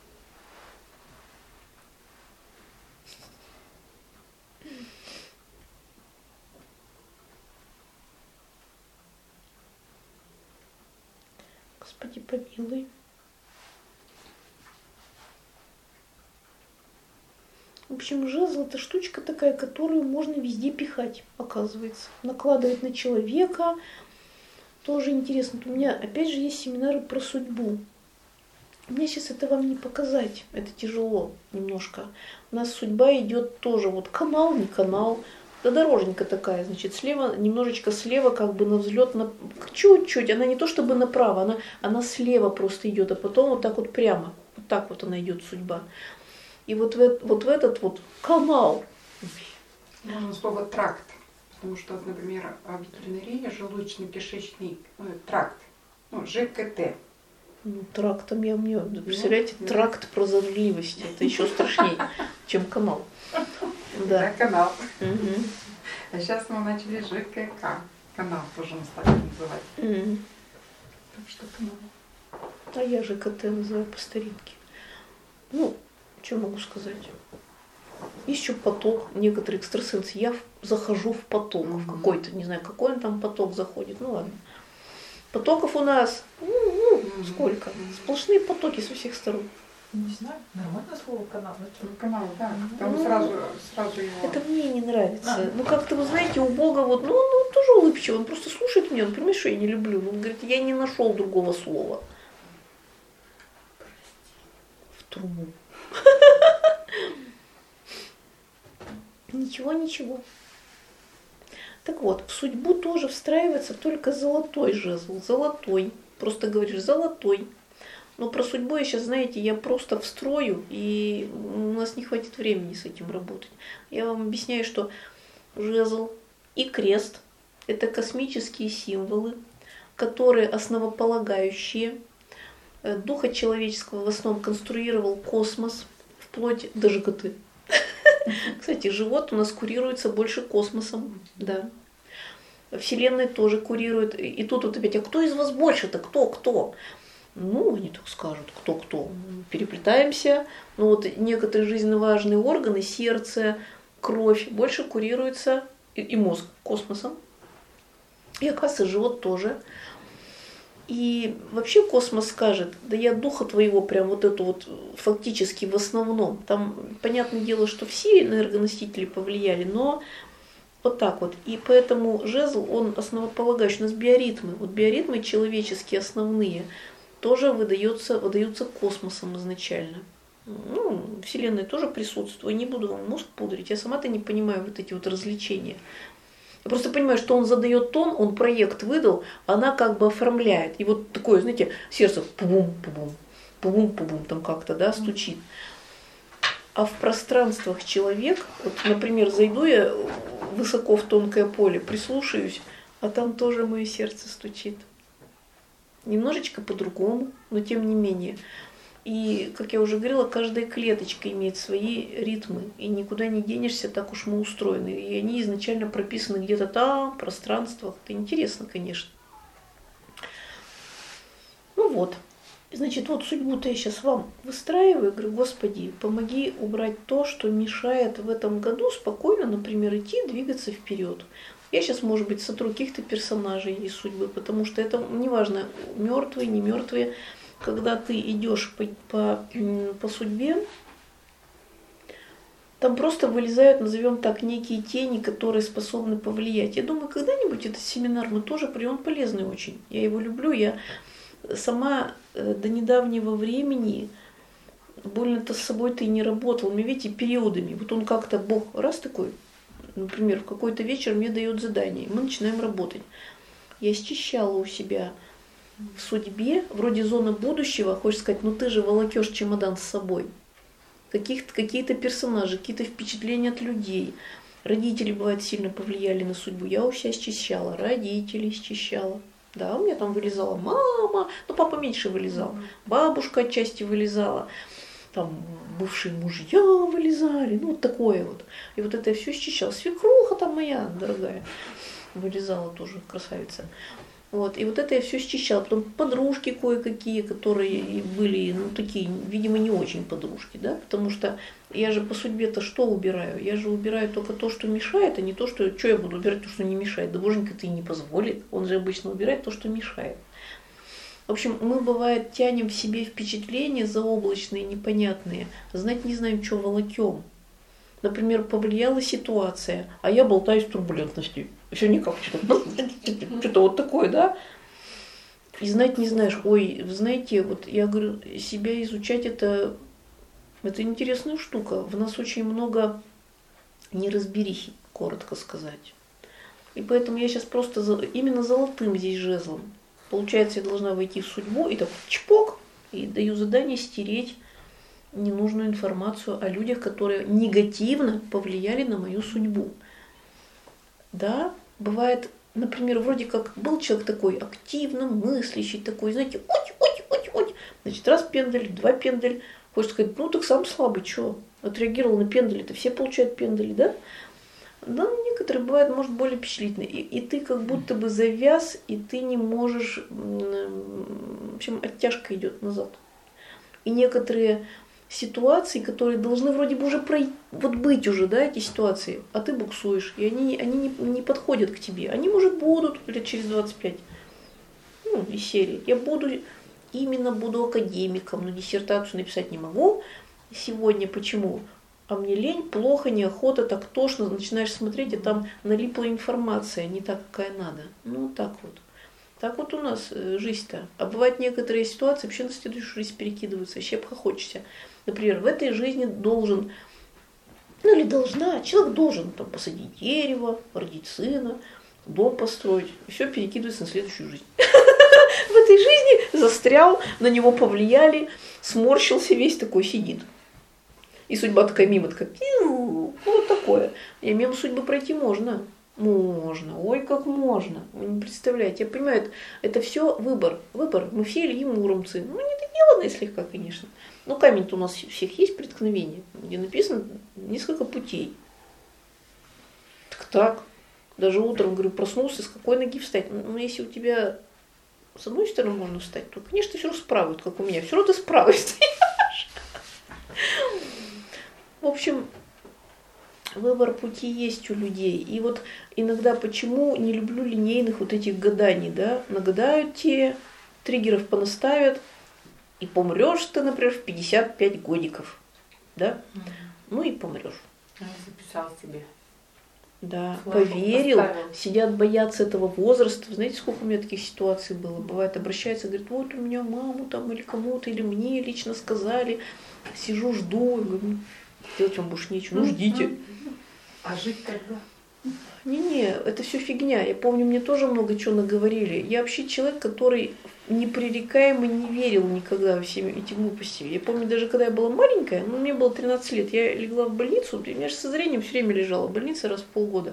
Господи, помилуй. В общем, жезл это штучка такая, которую можно везде пихать, оказывается. Накладывать на человека. Тоже интересно. У меня опять же есть семинары про судьбу. Мне сейчас это вам не показать. Это тяжело немножко. У нас судьба идет тоже. Вот канал, не канал. Да дороженька такая, значит, слева, немножечко слева, как бы на взлет, чуть-чуть, она не то чтобы направо, она слева просто идет, а потом вот так вот прямо, вот так вот она идет судьба. И вот в этот вот канал. Можно слово тракт. Потому что, например, в ветеринарии желудочно-кишечный тракт, ЖКТ. Ну, трактом мне, представляете, тракт прозорливости. Это еще страшнее, чем канал. Да, канал. Мгм. А сейчас мы начали ЖКК. Канал тоже мы стали называть. Мгм. Так что канал. А я же КТ называю по старинке. Ну, что могу сказать? Есть еще поток. Некоторые экстрасенсы. Я захожу в поток. В какой-то, не знаю, какой он там поток заходит. Ну ладно. Потоков у нас сколько? Сплошные потоки со всех сторон. Не знаю, нормальное слово канал. Канал, да. Там сразу его. Это мне не нравится. Ну, как-то, вы знаете, у Бога вот, ну, он тоже улыбчивый. Он просто слушает меня. Он понимает, что я не люблю. Он говорит, я не нашел другого слова. В трубу. Ничего, ничего. Так вот, в судьбу тоже встраивается только золотой жезл. Золотой. Просто говоришь, золотой. Но про судьбу я сейчас, знаете, я просто встрою, и у нас не хватит времени с этим работать. Я вам объясняю, что жезл и крест – это космические символы, которые основополагающие. Духа человеческого в основном конструировал космос, вплоть до ЖКТ. Кстати, живот у нас курируется больше космосом, да. Вселенная тоже курирует. И тут вот опять, а кто из вас больше-то? Кто? Ну, они так скажут, кто. Переплетаемся. Но вот некоторые жизненно важные органы, сердце, кровь, больше курируются, и мозг космосом. И оказывается, живот тоже. И вообще космос скажет, да я духа твоего прям вот эту вот фактически в основном. Там, понятное дело, что все энергоносители повлияли, но вот так вот. И поэтому жезл, он основополагающий. У нас биоритмы. Вот биоритмы человеческие основные тоже выдаются космосом изначально. Ну, Вселенная тоже присутствует. Не буду вам мозг пудрить. Я сама-то не понимаю вот эти вот развлечения. Я просто понимаю, что он задает тон, он проект выдал, она как бы оформляет. И вот такое, знаете, сердце пум-пум, там как-то, да, стучит. А в пространствах человек, вот, например, зайду я высоко в тонкое поле, прислушаюсь, а там тоже мое сердце стучит. Немножечко по-другому, но тем не менее. И, как я уже говорила, каждая клеточка имеет свои ритмы, и никуда не денешься, так уж мы устроены. И они изначально прописаны где-то там, в пространствах. Это интересно, конечно. Ну вот. Значит, вот судьбу-то я сейчас вам выстраиваю. Говорю, Господи, помоги убрать то, что мешает в этом году спокойно, например, идти, двигаться вперед. Я сейчас, может быть, сотру каких-то персонажей из судьбы, потому что это неважно, мертвые, не мертвые. Когда ты идешь по судьбе, там просто вылезают, назовем так, некие тени, которые способны повлиять. Я думаю, когда-нибудь этот семинар мы тоже он полезный очень. Я его люблю. Я сама до недавнего времени больно-то с собой-то и не работала. Мне, видите, периодами. Вот он как-то, Бог раз такой, например, в какой-то вечер мне дает задание, и мы начинаем работать. Я счищала у себя в судьбе, вроде зоны будущего, хочешь сказать, ну ты же волокешь чемодан с собой. Какие-то персонажи, какие-то впечатления от людей. Родители, бывает, сильно повлияли на судьбу. Я у себя счищала, родителей счищала. Да, у меня там вылезала мама, ну папа меньше вылезал. Бабушка отчасти вылезала. Там бывшие мужья вылезали, ну вот такое вот. И вот это я все счищала. Свекруха там моя дорогая вылезала тоже, красавица. Вот, и вот это я все счищала. Потом подружки кое-какие, которые были, ну, такие, видимо, не очень подружки, да, потому что я же по судьбе-то что убираю? Я же убираю только то, что мешает, а не то, что я буду убирать, то, что не мешает. Да Боженька-то и не позволит. Он же обычно убирает то, что мешает. В общем, мы, бывает, тянем в себе впечатления заоблачные, непонятные, знать не знаем, что волокем. Например, повлияла ситуация, а я болтаюсь в турбулентности. Все никак, что-то вот такое, да? И знать не знаешь. Ой, вы знаете, вот я говорю, себя изучать это интересная штука. В нас очень много неразберихи, коротко сказать. И поэтому я сейчас просто именно золотым здесь жезлом. Получается, я должна войти в судьбу и так чпок, и даю задание стереть ненужную информацию о людях, которые негативно повлияли на мою судьбу. Да, бывает, например, вроде как был человек такой активно мыслящий, такой, знаете, значит, раз пендель, два пендель. Хочешь сказать, ну так сам слабый, что? Отреагировал на пендели, это все получают пендели, да? Да, некоторые бывают, может, более впечатлительные. И ты как будто бы завяз, и ты не можешь, в общем, оттяжка идет назад. И некоторые ситуации, которые должны вроде бы уже вот быть уже, да, эти ситуации, а ты буксуешь, и они не подходят к тебе. Они, может, будут лет через 25, ну, из серии. Я буду академиком, но диссертацию написать не могу сегодня. Почему? А мне лень, плохо, неохота, так тошно, начинаешь смотреть, и там налипла информация, не так, какая надо. Ну, так вот. Так вот у нас жизнь-то. А бывают некоторые ситуации, вообще на следующую жизнь перекидываются, вообще обхохочешься. Например, в этой жизни должен, ну или должна, человек должен там посадить дерево, родить сына, дом построить, и все перекидывается на следующую жизнь. В этой жизни застрял, на него повлияли, сморщился, весь такой сидит. И судьба такая мимо, такая, вот такое. И мимо судьбы пройти можно. Можно, ой, как можно. Вы не представляете, я понимаю, это все выбор. Выбор. Мы все Ильи Муромцы. Ну, недоделанные слегка, конечно. Но камень-то у нас у всех есть преткновение, где написано несколько путей. Так. Даже утром, говорю, проснулся, с какой ноги встать? Ну, если у тебя с одной стороны можно встать, то, конечно, ты все равно справа, как у меня. Все равно ты справа встаешь. В общем, выбор пути есть у людей. И вот иногда почему не люблю линейных вот этих гаданий, да? Нагадают те, триггеров понаставят, и помрешь ты, например, в 55 годиков, да? Ну и помрешь. Я записал себе. Да, Флажок поверил, поставил. сидят, боятся этого возраста. Знаете, сколько у меня таких ситуаций было? Бывает, обращаются, говорят, вот у меня маму там или кому-то, или мне лично сказали. Сижу, жду. Я говорю, делать вам больше нечего, ну ждите. А жить когда? Не-не, это все фигня. Я помню, мне тоже много чего наговорили. Я вообще человек, который непререкаемо не верил никогда во все эти глупости. Я помню, даже когда я была маленькая, ну, мне было 13 лет, я легла в больницу, у меня же со зрением все время лежала в больнице раз в полгода.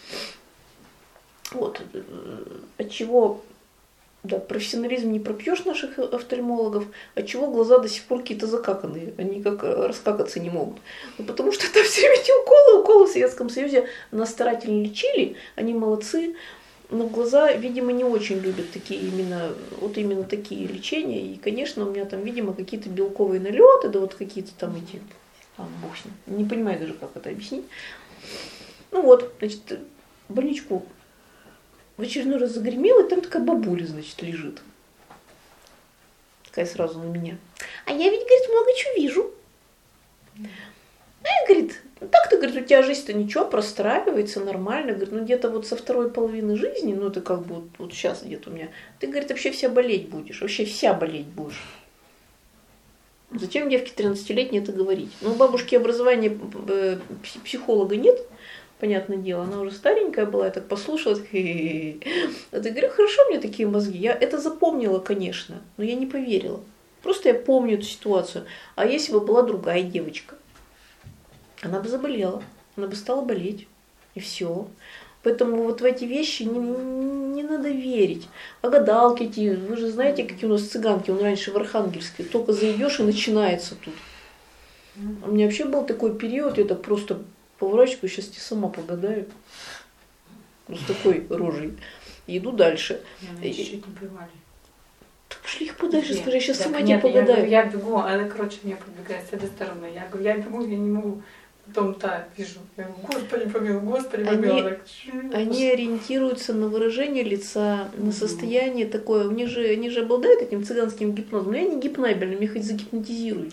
Вот. Отчего, да, профессионализм не пропьешь наших офтальмологов, отчего глаза до сих пор какие-то закаканные, они как раскакаться не могут. Ну, потому что там все время эти уколы в Советском Союзе нас старательно лечили, они молодцы. Но глаза, видимо, не очень любят такие именно такие лечения. И, конечно, у меня там, видимо, какие-то белковые налеты, да вот какие-то там эти, бог с ним. Не понимаю даже, как это объяснить. Ну вот, значит, больничку в очередной раз загремела, и там такая бабуля, значит, лежит. Такая сразу на меня. А я ведь, говорит, много чего вижу. А я, говорит, так-то, говорит, у тебя жизнь-то ничего, простраивается нормально. Говорит, ну где-то вот со второй половины жизни, ну это как бы вот сейчас где-то у меня, ты, говорит, вообще вся болеть будешь, вообще вся болеть будешь. Зачем девке 13-летней это говорить? Ну, у бабушки образования психолога нет, понятное дело, она уже старенькая была, я так послушала, а ты говорю, хорошо, у меня такие мозги. Я это запомнила, конечно, но я не поверила. Просто я помню эту ситуацию. А если бы была другая девочка? Она бы заболела, она бы стала болеть, и все. Поэтому вот в эти вещи не надо верить. А гадалки эти, вы же знаете, какие у нас цыганки, он раньше в Архангельске, только заедешь и начинается тут. У меня вообще был такой период, я так просто поворачиваю, сейчас тебе сама погадаю. С такой рожей. И иду дальше. Меня чуть-чуть не плевали. Пошли их подальше, скажи, я сейчас Так сама нет, тебе погадаю. Я бегу, она, короче, меня подбегает с этой стороны. Я говорю, я бегу, я не могу. Потом, вижу. Я говорю, Господи помилуй. Они ориентируются на выражение лица, на состояние такое. Они же обладают этим цыганским гипнозом. Но я не гипнабельна, меня хоть загипнотизируют.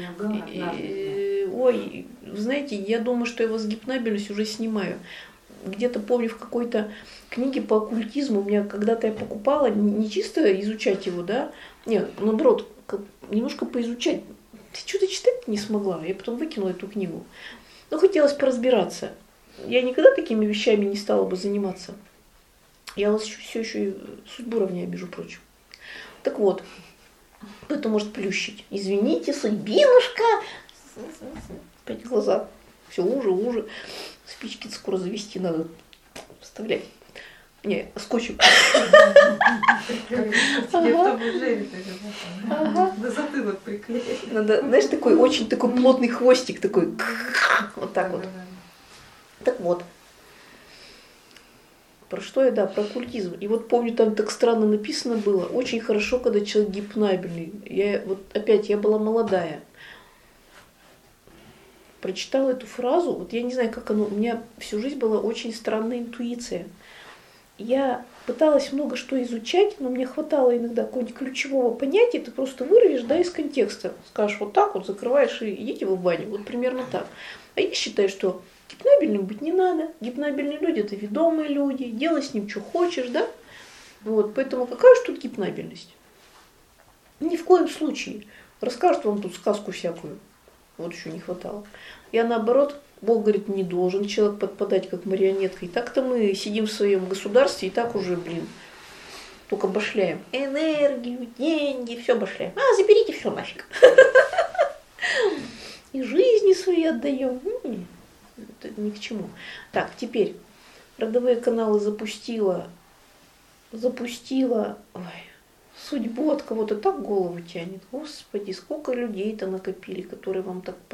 Ой, вы знаете, я думаю, что я вас гипнабельность уже снимаю. Где-то помню в какой-то книге по оккультизму, у меня когда-то я покупала, не чисто изучать его, да, нет, наоборот, немножко поизучать. Что-то читать не смогла, я потом выкинула эту книгу. Но хотелось поразбираться. Я никогда такими вещами не стала бы заниматься. Я вас все еще и судьбу равняю, между прочим. Так вот, кто-то может плющить. Извините, судьбинушка. Опять глаза. Все уже. Спички скоро завести надо. вставлять. Не, скотчем. Где-то в жире Ага. на затылок приклеить. Надо, знаешь, такой очень такой плотный хвостик такой. Вот так вот. Так вот. Про что я, да, про оккультизм. И вот помню, там так странно написано было. Очень хорошо, когда человек гипнабельный. Я была молодая. Прочитала эту фразу. Вот я не знаю, как оно. У меня всю жизнь была очень странная интуиция. Я пыталась много что изучать, но мне хватало иногда какого-нибудь ключевого понятия, ты просто вырвешь, да, из контекста. Скажешь вот так вот, закрываешь и идите вы в баню. Вот примерно так. А я считаю, что гипнабельным быть не надо. Гипнабельные люди – это ведомые люди. Делай с ним, что хочешь, да? Вот, поэтому какая же тут гипнабельность? Ни в коем случае. Расскажут вам тут сказку всякую. Вот еще не хватало. Я наоборот, Бог говорит, не должен человек подпадать как марионетка. И так-то мы сидим в своем государстве, и так уже, только башляем. Энергию, деньги, все башляем. Заберите все нафиг. И жизни свои отдаем. Это ни к чему. Так, теперь родовые каналы запустила. Ой, судьбу от кого-то так голову тянет. Господи, сколько людей-то накопили, которые вам так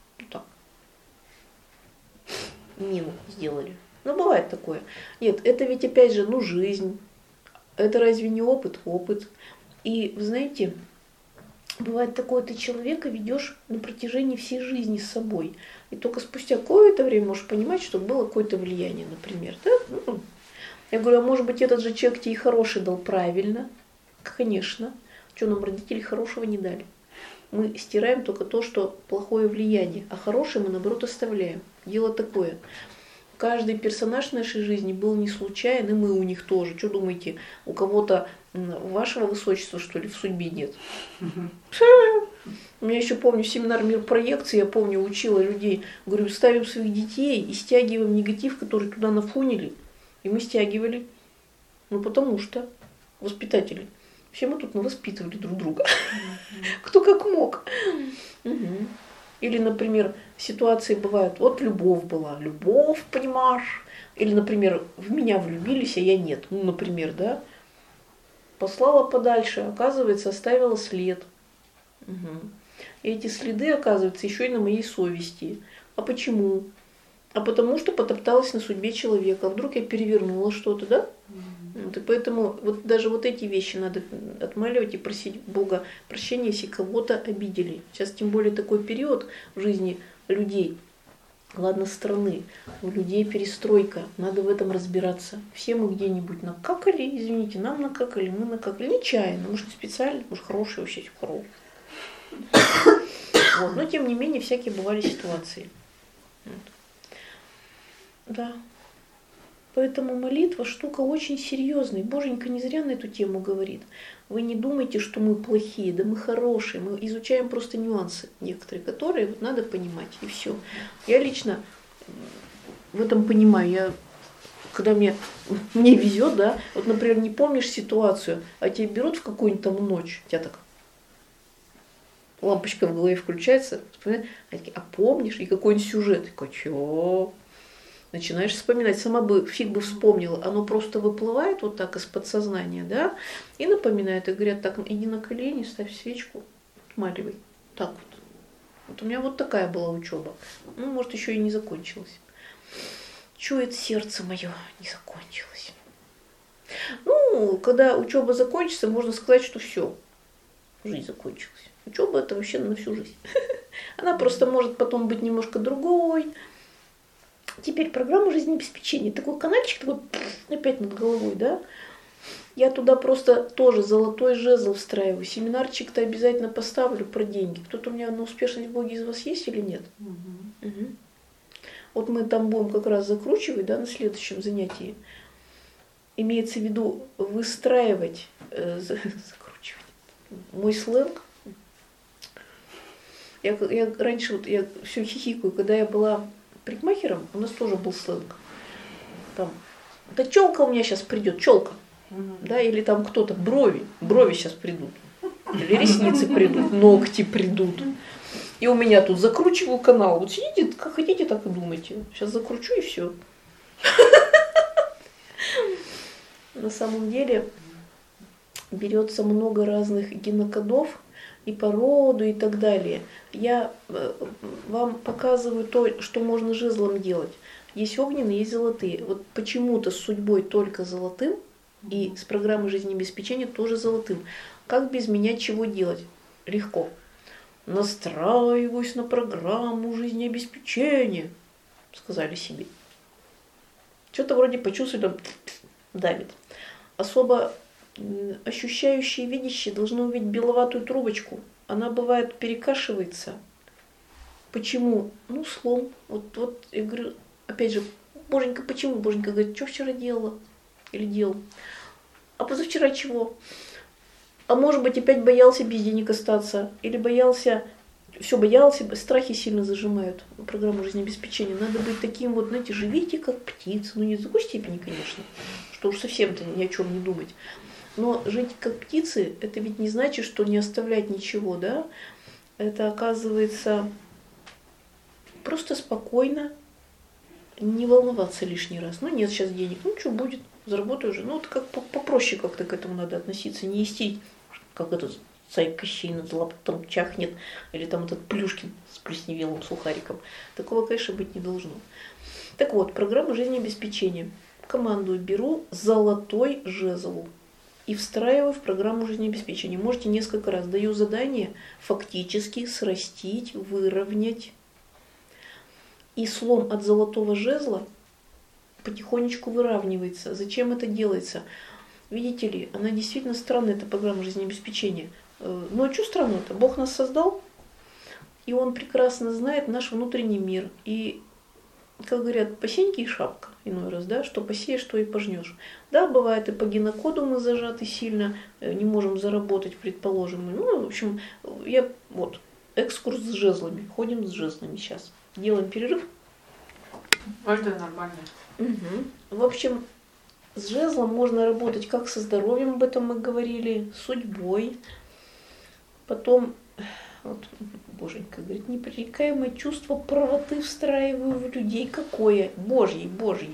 мину сделали. Ну, бывает такое. Нет, это ведь опять же, жизнь. Это разве не опыт? Опыт. И, вы знаете, бывает такое, ты человека ведешь на протяжении всей жизни с собой. И только спустя какое-то время можешь понимать, что было какое-то влияние, например. Да? Я говорю, а может быть, этот же человек тебе и хороший дал правильно? Конечно. Что нам родители хорошего не дали? Мы стираем только то, что плохое влияние, а хорошее мы, наоборот, оставляем. Дело такое. Каждый персонаж в нашей жизни был не случайен, и мы у них тоже. Что думаете, у кого-то вашего высочества, что ли, в судьбе нет? У меня еще помню семинар «Мир проекции», я помню, учила людей. Говорю, ставим своих детей и стягиваем негатив, который туда нафунили. И мы стягивали. Потому что воспитатели. Все мы тут навоспитывали друг друга. Кто как мог. Или, например, ситуации бывают, вот любовь была, любовь, понимаешь? Или, например, в меня влюбились, а я нет. Например, да? Послала подальше, оказывается, оставила след. И эти следы, оказывается, еще и на моей совести. А почему? А потому что потопталась на судьбе человека. А вдруг я перевернула что-то, да? И поэтому вот даже вот эти вещи надо отмаливать и просить Бога прощения, если кого-то обидели. Сейчас тем более такой период в жизни людей, ладно, страны, у людей перестройка, надо в этом разбираться. Все мы где-нибудь накакали, извините, нам накакали, мы накакали, нечаянно, может не специально, может хорошие вообще хорошие. Вот. Но тем не менее всякие бывали ситуации. Вот. Да. Поэтому молитва штука очень серьезная. Боженька не зря на эту тему говорит. Вы не думайте, что мы плохие, да мы хорошие. Мы изучаем просто нюансы некоторые, которые вот надо понимать, и все. Я лично в этом понимаю. Когда мне везет, да, вот, например, не помнишь ситуацию, а тебя берут в какую-нибудь там ночь, тебя так лампочка в голове включается, а помнишь, и какой-нибудь сюжет, такой, чё? Начинаешь вспоминать, сама бы фиг бы вспомнила, оно просто выплывает вот так из подсознания, да, и напоминает, и говорят, так, иди на колени, ставь свечку, отмаливай, так вот. Вот у меня вот такая была учеба, может, еще и не закончилась. Чует сердце мое, не закончилось. Когда учеба закончится, можно сказать, что все, жизнь закончилась. Учеба это вообще на всю жизнь. Она просто может потом быть немножко другой. Теперь программа жизнеобеспечения. Такой канальчик, такой опять над головой, да? Я туда просто тоже золотой жезл встраиваю. Семинарчик-то обязательно поставлю про деньги. Кто-то у меня на успешность в Боге из вас есть или нет? Угу. Вот мы там будем как раз закручивать, да, на следующем занятии. Имеется в виду выстраивать, закручивать. Мой сленг. Я раньше, я все хихикаю, когда я была парикмахером, у нас тоже был сленг. Там, да челка у меня сейчас придет, челка. Да, или там кто-то, брови сейчас придут. Или ресницы придут, ногти придут. И у меня тут закручиваю канал. Вот сидите, как хотите, так и думайте. Сейчас закручу и все. на самом деле берется много разных генокодов и по роду и так далее. Я вам показываю то, что можно жезлом делать. Есть огненные, есть золотые. Вот почему-то с судьбой только золотым и с программой жизнеобеспечения тоже золотым. Как без меня чего делать? Легко. Настраиваюсь на программу жизнеобеспечения, сказали себе. Что-то вроде почувствовали, там давит. Особо ощущающие, видящие должны увидеть беловатую трубочку. Она бывает перекашивается. Почему? Ну, слом. Вот я говорю, опять же, Боженька, почему? Боженька говорит, что вчера делала? Или делал? А позавчера чего? А может быть, опять боялся без денег остаться? Или боялся, все боялся, страхи сильно зажимают программу жизнеобеспечения. Надо быть таким вот, знаете, живите как птица. Ну, не до такой степени, конечно, что уж совсем-то ни о чем не думать. Но жить как птицы, это ведь не значит, что не оставлять ничего, да? Это оказывается просто спокойно, не волноваться лишний раз. Ну, нет сейчас денег, ну, что будет, заработаю уже. Ну, вот как попроще как-то к этому надо относиться, не истить, как этот царь Кощей над лаптом чахнет, или там этот Плюшкин с плесневелым сухариком. Такого, конечно, быть не должно. Так вот, программа жизнеобеспечения. Команду беру золотой жезл и встраиваю в программу жизнеобеспечения. Можете несколько раз. Даю задание фактически срастить, выровнять. И слом от золотого жезла потихонечку выравнивается. Зачем это делается? Видите ли, она действительно странная, эта программа жизнеобеспечения. Ну а что странно-то? Бог нас создал, и Он прекрасно знает наш внутренний мир. И, как говорят, посеньки и шапка иной раз, да, что посеешь, что и пожнешь. Да, бывает и по генокоду мы зажаты сильно, не можем заработать, предположим. Ну, в общем, вот, экскурс с жезлами. Ходим с жезлами сейчас. Делаем перерыв. Ольга, нормально. Угу. В общем, с жезлом можно работать как со здоровьем, об этом мы говорили, с судьбой. Потом, вот, Боженька говорит, непререкаемое чувство правоты встраиваю в людей. Какое? Божьей.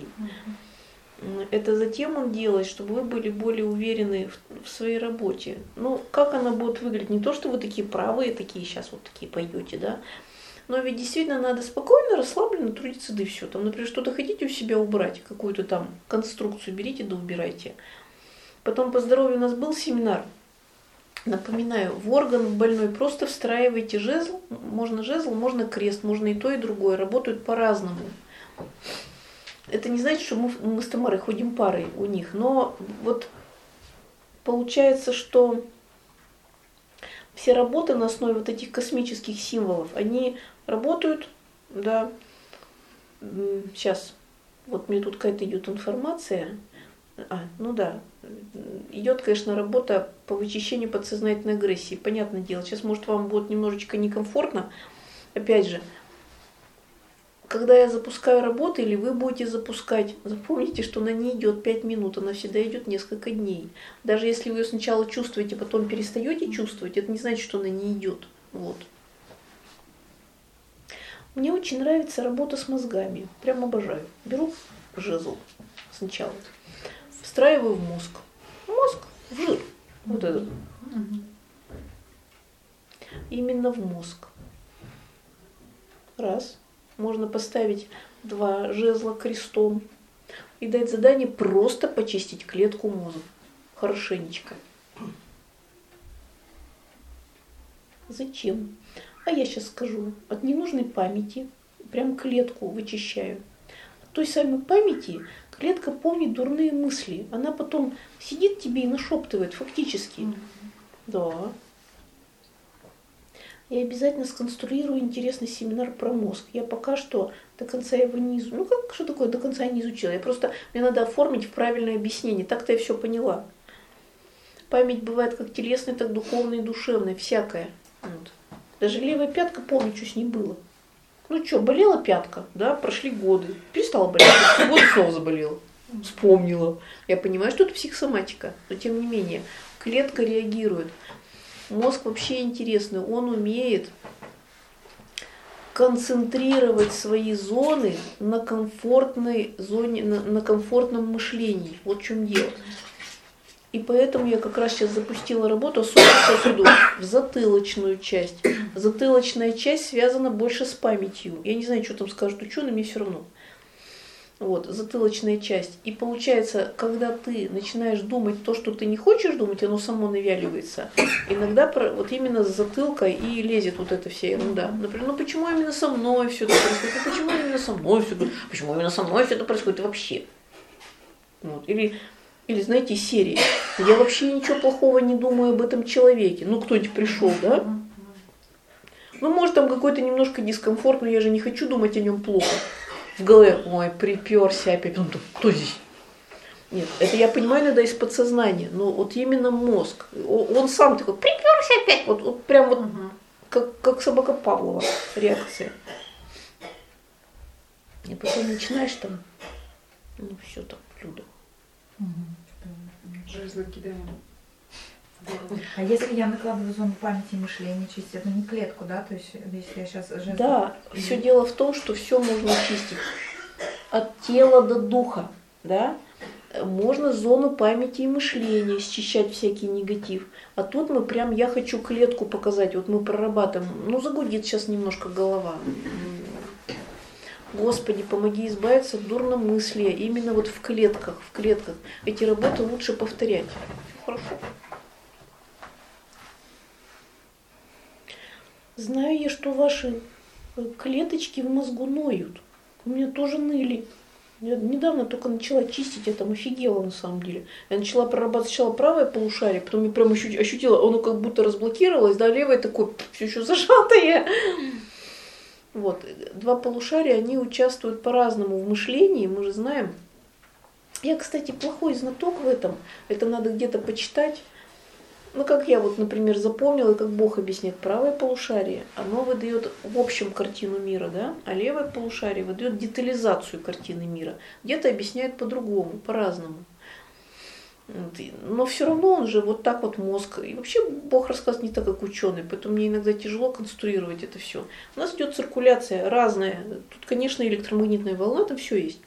Это затем он делает, чтобы вы были более уверены в своей работе. Ну, как она будет выглядеть? Не то, что вы такие правые, такие сейчас вот такие пойдете, да? Но ведь действительно надо спокойно, расслабленно трудиться, да и все. Там, например, что-то хотите у себя убрать, какую-то там конструкцию берите, да убирайте. Потом по здоровью у нас был семинар. Напоминаю, в орган больной просто встраивайте жезл. Можно крест, можно и то, и другое. Работают по-разному. Это не значит, что мы с Тамарой ходим парой у них. Но вот получается, что все работы на основе вот этих космических символов, они работают, да. Сейчас, вот мне тут какая-то идет информация. Ну да, идет, конечно, работа по вычищению подсознательной агрессии. Понятное дело, сейчас, может, вам будет немножечко некомфортно. Опять же, когда я запускаю работу, или вы будете запускать, запомните, что она не идет 5 минут, она всегда идет несколько дней. Даже если вы ее сначала чувствуете, потом перестаете чувствовать, это не значит, что она не идет. Вот. Мне очень нравится работа с мозгами. Прям обожаю. Беру жезл сначала, встраиваю в мозг. В жир. Вот этот. Именно в мозг. Раз. Можно поставить 2 жезла крестом и дать задание просто почистить клетку мозга. Хорошенечко. Зачем? А я сейчас скажу. От ненужной памяти прям клетку вычищаю. От той самой памяти клетка помнит дурные мысли. Она потом сидит тебе и нашептывает фактически. Да. Я обязательно сконструирую интересный семинар про мозг. Я пока что до конца его не изучила. Ну, как что такое до конца не изучила? Мне надо оформить в правильное объяснение. Так-то я все поняла. Память бывает как телесная, так духовная и душевная. Всякая. Вот. Даже левая пятка, помню, что с ней было. Ну что, болела пятка, да, прошли годы. Перестала болеть. Год снова заболела. Вспомнила. Я понимаю, что это психосоматика. Но тем не менее, клетка реагирует. Мозг вообще интересный, он умеет концентрировать свои зоны на комфортной зоне, на комфортном мышлении. Вот в чем дело. И поэтому я как раз сейчас запустила работу, особенно сейчас иду в затылочную часть. Затылочная часть связана больше с памятью. Я не знаю, что там скажут ученые, мне все равно. Вот, затылочная часть. И получается, когда ты начинаешь думать то, что ты не хочешь думать, оно само навяливается. Иногда вот именно с затылка и лезет вот эта вся ерунда. Например, ну почему именно со мной все это происходит? Ну почему именно со мной все это? Почему именно со мной все это происходит вообще? Вот. Или, знаете, из серии. Я вообще ничего плохого не думаю об этом человеке. Ну, кто-нибудь пришел, да? Ну, может, там какой-то немножко дискомфорт, но я же не хочу думать о нем плохо. В голове, ой, приперся опять. Ну, кто здесь? Нет, это я понимаю иногда из подсознания, но вот именно мозг. Он сам такой, приперся опять. Вот прям вот, как собака Павлова реакция. И потом начинаешь там, ну, все там, Люда. Жезлы кидаем. А если я накладываю зону памяти и мышления, чистить, это не клетку, да? То есть, если я сейчас жезл... Да, все дело в том, что все можно чистить. От тела до духа, да? Можно зону памяти и мышления счищать всякий негатив. А тут мы прям, я хочу клетку показать, вот мы прорабатываем. Ну, загудит сейчас немножко голова. Господи, помоги избавиться от дурномыслия. Именно вот в клетках. Эти работы лучше повторять. Хорошо. Знаю я, что ваши клеточки в мозгу ноют. У меня тоже ныли. Я недавно только начала чистить, я там офигела на самом деле. Я начала прорабатывать сначала правое полушарие, потом я прям ощутила, оно как будто разблокировалось, да, левое такое все еще зажатое. Вот, два полушария, они участвуют по-разному в мышлении, мы же знаем. Я, кстати, плохой знаток в этом, это надо где-то почитать. Ну, как я вот, например, запомнила, как Бог объясняет, правое полушарие, оно выдает в общем картину мира, да, а левое полушарие выдает детализацию картины мира. Где-то объясняет по-другому, по-разному. Но все равно он же вот так вот мозг. И вообще Бог рассказывает не так, как ученый, поэтому мне иногда тяжело конструировать это все. У нас идет циркуляция разная. Тут, конечно, электромагнитная волна, там все есть.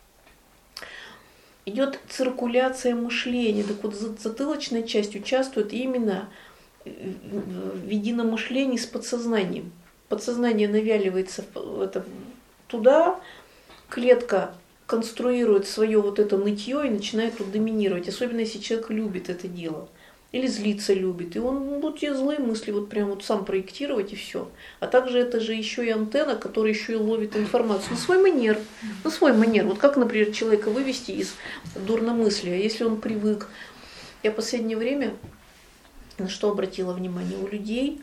Идет циркуляция мышления. Так вот, затылочная часть участвует именно в единомышлении с подсознанием. Подсознание навяливается туда, клетка конструирует свое вот это нытье и начинает тут доминировать. Особенно если человек любит это дело. Или злиться любит. И он будет тебе злые мысли вот прям вот сам проектировать и все. А также это же еще и антенна, которая еще и ловит информацию на свой манер. На свой манер. Вот как, например, человека вывести из дурномыслия, если он привык. Я в последнее время на что обратила внимание? У людей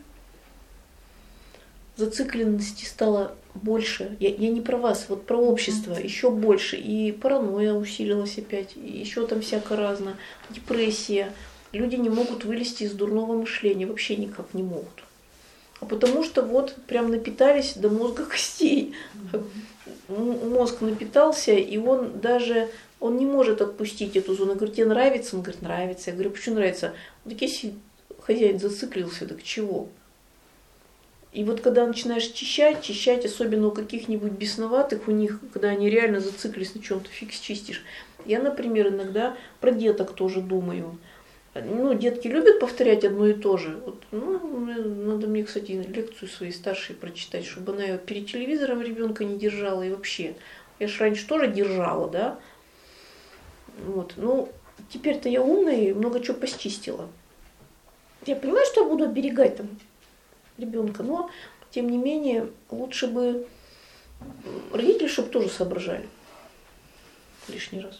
зацикленности стало больше. Я не про вас, вот про общество, еще больше. И паранойя усилилась опять, и еще там всяко разно, депрессия. Люди не могут вылезти из дурного мышления, вообще никак не могут. А потому что вот прям напитались до мозга костей. Мозг напитался, и он не может отпустить эту зону. Я говорю, тебе нравится? Он говорит, нравится. Я говорю, почему нравится? Так если хозяин зациклился, так чего? И вот когда начинаешь чищать, особенно у каких-нибудь бесноватых, у них, когда они реально зациклились на чем-то, фиг счистишь. Я, например, иногда про деток тоже думаю. Ну, детки любят повторять одно и то же. Вот, надо мне, кстати, лекцию своей старшей прочитать, чтобы она ее перед телевизором ребенка не держала и вообще. Я же раньше тоже держала, да. Вот, ну, теперь-то я умная и много чего посчистила. Я понимаю, что я буду оберегать там ребенка, но, тем не менее, лучше бы родители, чтобы тоже соображали лишний раз.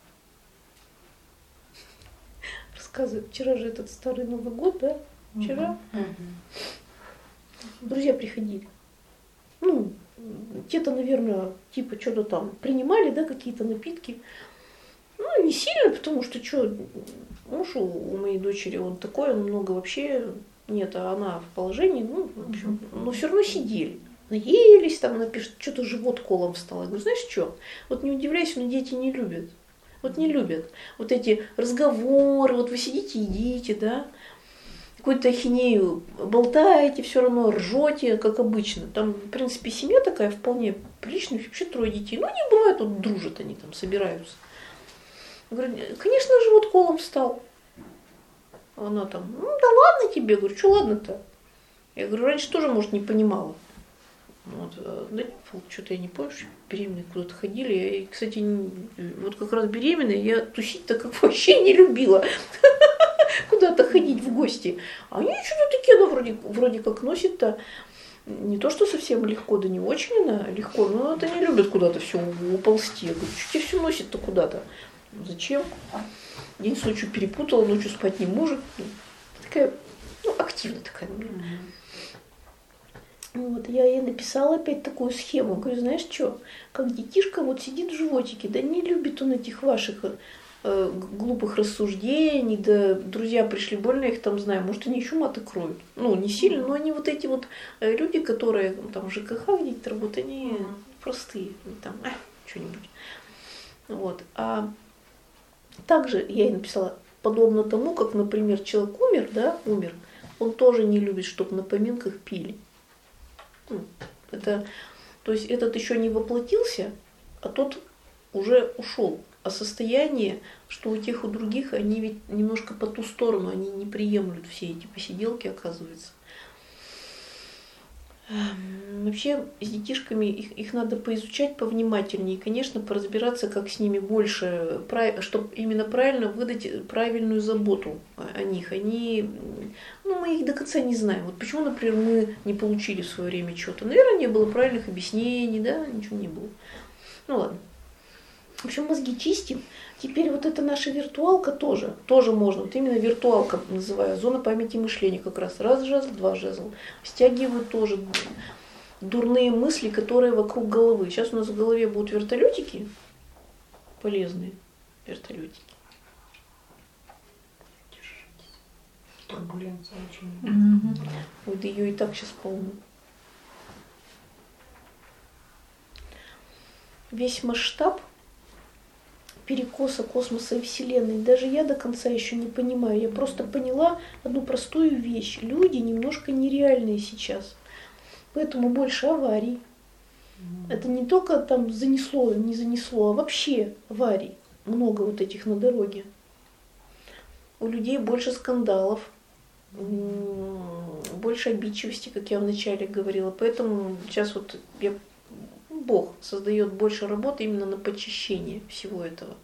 Рассказываю, вчера же этот старый Новый год, да? Вчера друзья приходили. Ну, те-то, наверное, типа что-то там принимали, да, какие-то напитки. Ну, не сильно, потому что муж у моей дочери, он такой, он много вообще нет, а она в положении, ну, в общем, но все равно сидели. Наелись, там напишут, что-то живот колом стал. Я говорю, знаешь что, вот не удивляйся, но дети не любят. Вот не любят. Вот эти разговоры, вот вы сидите, едите, да, какую-то ахинею болтаете, все равно ржете, как обычно. Там, в принципе, семья такая вполне приличная, вообще 3 детей. Ну, не бывает, вот дружат они там, собираются. Я говорю, конечно, живот колом встал. Она там, ну да ладно тебе, я говорю, что ладно-то? Я говорю, раньше тоже, может, не понимала. Вот, да нет, что-то я не помню, что беременные куда-то ходили. И, кстати, вот как раз беременная, я тусить-то как вообще не любила. Куда-то ходить в гости. А они что-то такие, она вроде как носит-то. Не то, что совсем легко, да не очень она легко, но это не любят куда-то все уползти. Я говорю, что тебе все носит-то куда-то? Зачем? День с ночью перепутала, ночью спать не может. Такая, ну, активная такая. Вот, я ей написала опять такую схему. Говорю, знаешь что, как детишка вот сидит в животике, да не любит он этих ваших глупых рассуждений, да друзья пришли, больно я их там знаю, может они еще маты кроют. Ну, не сильно, но они вот эти вот люди, которые там в ЖКХ где-то работают, они простые, они там, что-нибудь. Вот. А также я ей написала, подобно тому, как, например, человек умер, он тоже не любит, чтобы на поминках пили. Это, то есть этот еще не воплотился, а тот уже ушел. А состояние, что у тех, у других, они ведь немножко по ту сторону, они не приемлют все эти посиделки, оказывается. Вообще с детишками их надо поизучать повнимательнее, и, конечно, поразбираться, как с ними больше, чтобы именно правильно выдать правильную заботу о них. Они, ну, мы их до конца не знаем. Вот почему, например, мы не получили в свое время что-то. Наверное, не было правильных объяснений, да, ничего не было. Ну ладно. В общем, мозги чистим. Теперь вот эта наша виртуалка тоже можно. Вот именно виртуалка называю. Зона памяти мышления как раз. Раз жезл, два жезл. Стягивают тоже дурные мысли, которые вокруг головы. Сейчас у нас в голове будут вертолетики. Полезные вертолетики. Турбуленция очень. Вот ее и так сейчас полно. Весь масштаб перекоса космоса и Вселенной даже я до конца еще не понимаю. Я просто поняла одну простую вещь. Люди немножко нереальные сейчас. Поэтому больше аварий. Это не только там занесло, не занесло, а вообще аварий. Много вот этих на дороге. У людей больше скандалов, больше обидчивости, как я вначале говорила. Поэтому сейчас вот Бог создает больше работы именно на почищение всего этого.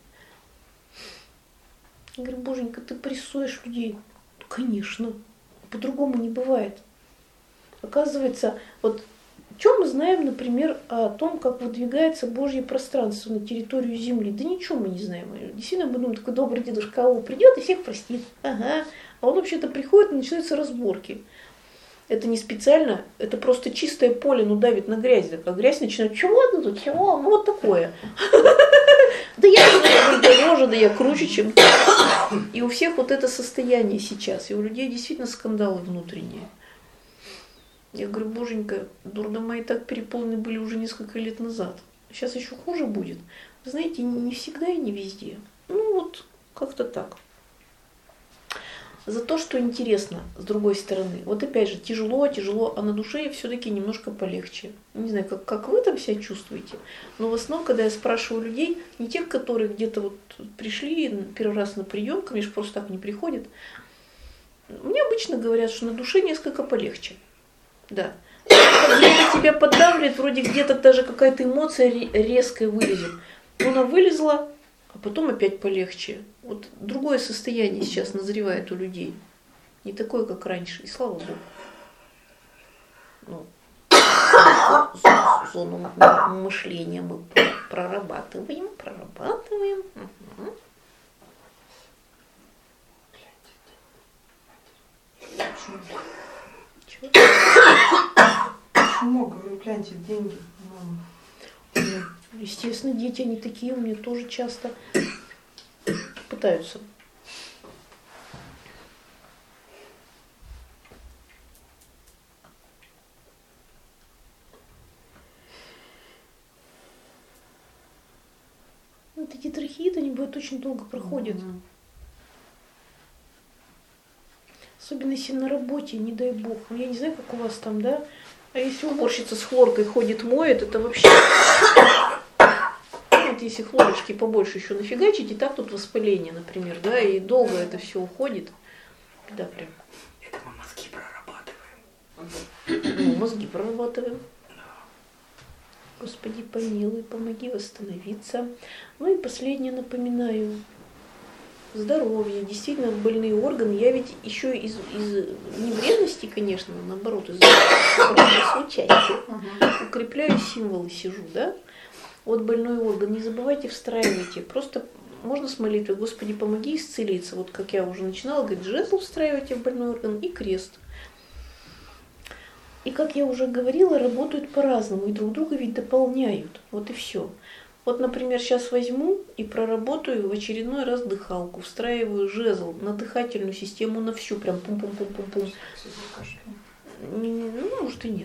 Я говорю, Боженька, ты прессуешь людей. Конечно, по-другому не бывает. Оказывается, вот что мы знаем, например, о том, как выдвигается Божье пространство на территорию Земли? Да ничего мы не знаем. Действительно, мы думаем, такой добрый дедушка Ау придет и всех простит. Ага. А он вообще-то приходит и начинаются разборки. Это не специально, это просто чистое поле, ну давит на грязь. А грязь начинает, чего ты тут, чего? Ну вот такое. Да я дороже, да я круче, чем ты. И у всех вот это состояние сейчас. И у людей действительно скандалы внутренние. Я говорю, Боженька, дурдома и так переполнены были уже несколько лет назад. Сейчас еще хуже будет. Вы знаете, не всегда и не везде. Ну вот, как-то так. За то, что интересно, с другой стороны. Вот опять же, тяжело, а на душе все-таки немножко полегче. Не знаю, как вы там себя чувствуете, но в основном, когда я спрашиваю людей, не тех, которые где-то вот пришли первый раз на прием, ко мне же просто так не приходят, мне обычно говорят, что на душе несколько полегче. Да. Где-то тебя поддавливает, вроде где-то даже какая-то эмоция резкая вылезет. Но она вылезла, а потом опять полегче. Вот другое состояние сейчас назревает у людей. Не такое, как раньше. И слава Богу. Ну, зону мышления мы прорабатываем. Угу. Чего? Почему, говорю, гляньте, деньги. Естественно, дети, они такие, у меня тоже часто пытаются. Вот эти трахеиды, они бывают очень долго проходят. Особенно если на работе, не дай бог. Я не знаю, как у вас там, да? А если уборщица с хлоркой ходит, моет, это вообще... Вот если хлорочки побольше еще нафигачить, и так тут воспаление, например, да, и долго это все уходит. Да, прям. Это мы мозги прорабатываем. Ну, мозги прорабатываем. Господи, помилуй, помоги восстановиться. Ну и последнее напоминаю. Здоровье, действительно больные органы. Я ведь еще из не вредности, конечно, наоборот, из случайности. Укрепляю символы, сижу, да? Вот больной орган, не забывайте, встраивайте. Просто можно с молитвой: Господи, помоги исцелиться. Вот как я уже начинала, говорит, жезл встраивайте в больной орган и крест. И как я уже говорила, работают по-разному, и друг друга ведь дополняют. Вот и все. Вот, например, сейчас возьму и проработаю в очередной раз дыхалку, встраиваю жезл на дыхательную систему, на всю, прям пум-пум-пум-пум-пум. Ну, может и нет.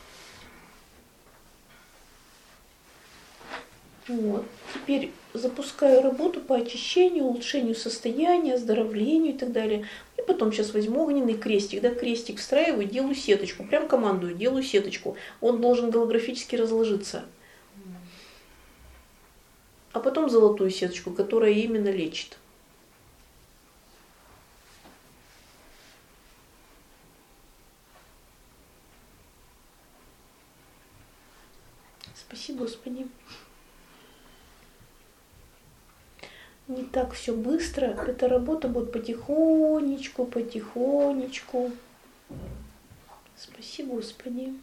Вот. Теперь запускаю работу по очищению, улучшению состояния, оздоровлению и так далее. И потом сейчас возьму огненный крестик, да, крестик встраиваю, делаю сеточку, прям командую, делаю сеточку. Он должен голографически разложиться. А потом золотую сеточку, которая именно лечит. Спасибо, Господи. Не так все быстро. Эта работа будет потихонечку, потихонечку. Спасибо, Господи.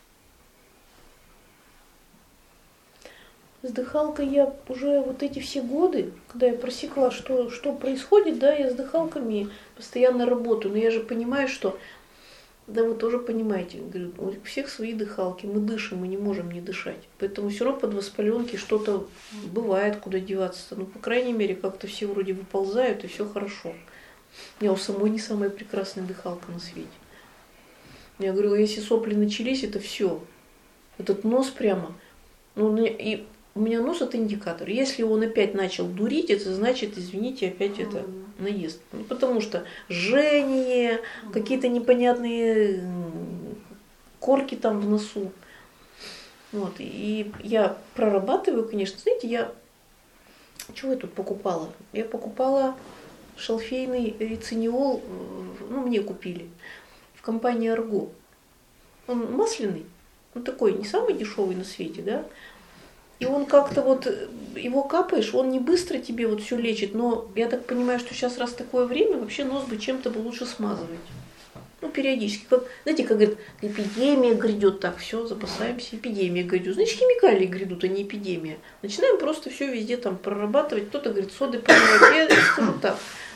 С дыхалкой я уже вот эти все годы, когда я просекла, что происходит, да, я с дыхалками постоянно работаю. Но я же понимаю, что, да, вы тоже понимаете, говорю, у всех свои дыхалки, мы дышим, мы не можем не дышать. Поэтому все равно под воспаленки что-то бывает, куда деваться. Ну, по крайней мере, как-то все вроде выползают, и все хорошо. У меня у самой не самая прекрасная дыхалка на свете. Я говорю, если сопли начались, это все. Этот нос прямо, ну, и у меня нос — это индикатор. Если он опять начал дурить, это значит, извините, опять это наезд. Ну, потому что жжение, какие-то непонятные корки там в носу. Вот. И я прорабатываю, конечно. Знаете, чего я тут покупала? Я покупала шалфейный рициниол, ну, мне купили, в компании Арго. Он масляный, он такой не самый дешевый на свете, да? И он как-то вот, его капаешь, он не быстро тебе вот все лечит, но я так понимаю, что сейчас, раз такое время, вообще нос бы чем-то бы лучше смазывать. Ну, периодически. Как, знаете, как говорят, эпидемия грядет, так, все, запасаемся, эпидемия грядет. Значит, химикалии грядут, а не эпидемия. Начинаем просто все везде там прорабатывать. Кто-то говорит, соды поливать. Я скажу так.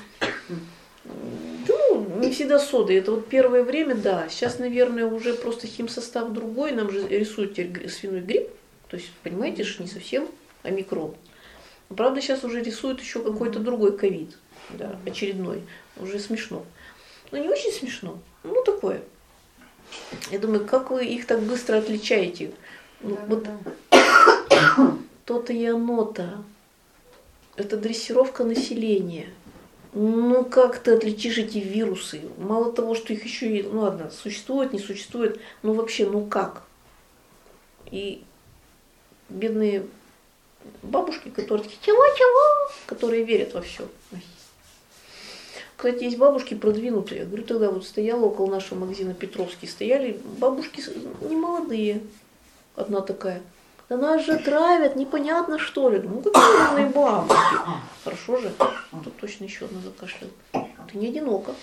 Ну, не всегда соды. Это вот первое время, да. Сейчас, наверное, уже просто химсостав другой. Нам же рисуют теперь свиной грипп. То есть, понимаете, что не совсем омикрон. Правда, сейчас уже рисуют еще какой-то другой ковид, да, очередной. Уже смешно. Но не очень смешно. Ну, такое. Я думаю, как вы их так быстро отличаете? Ну, вот то-то и оно-то. Это дрессировка населения. Ну, как ты отличишь эти вирусы? Мало того, что их еще и, ну ладно, существует, не существует, ну вообще, ну как? И бедные бабушки, которые такие, чего, которые верят во все. Кстати, есть бабушки продвинутые. Я говорю, тогда вот стояла около нашего магазина Петровский, стояли бабушки не молодые. Одна такая. Да нас же травят, непонятно что ли. Ну, какие разные бабушки. Хорошо же. Тут точно еще одна закашляла. Ты не одинока.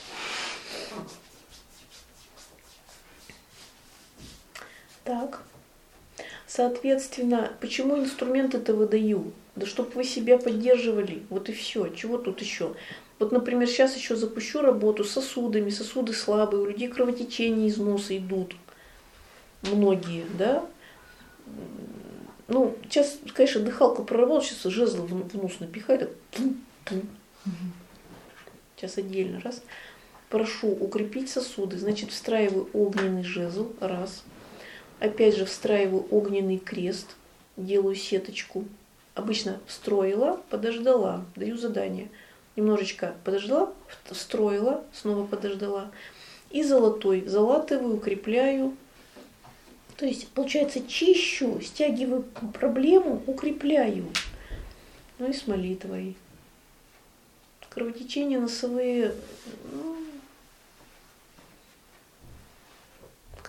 Так. Соответственно, почему инструменты-то выдаю? Да чтобы вы себя поддерживали. Вот и все. Чего тут еще? Вот, например, сейчас еще запущу работу с сосудами. Сосуды слабые, у людей кровотечения из носа идут. Многие, да? Ну, сейчас, конечно, дыхалка проработала, сейчас жезл в нос напихает. Сейчас отдельно. Раз. Прошу укрепить сосуды. Значит, встраиваю огненный жезл. Раз. Опять же встраиваю огненный крест. Делаю сеточку. Обычно встроила, подождала. Даю задание. Немножечко подождала, встроила, снова подождала. И золотой. Залатываю, укрепляю. То есть, получается, чищу, стягиваю проблему, укрепляю. Ну и с молитвой. Кровотечения носовые, ну,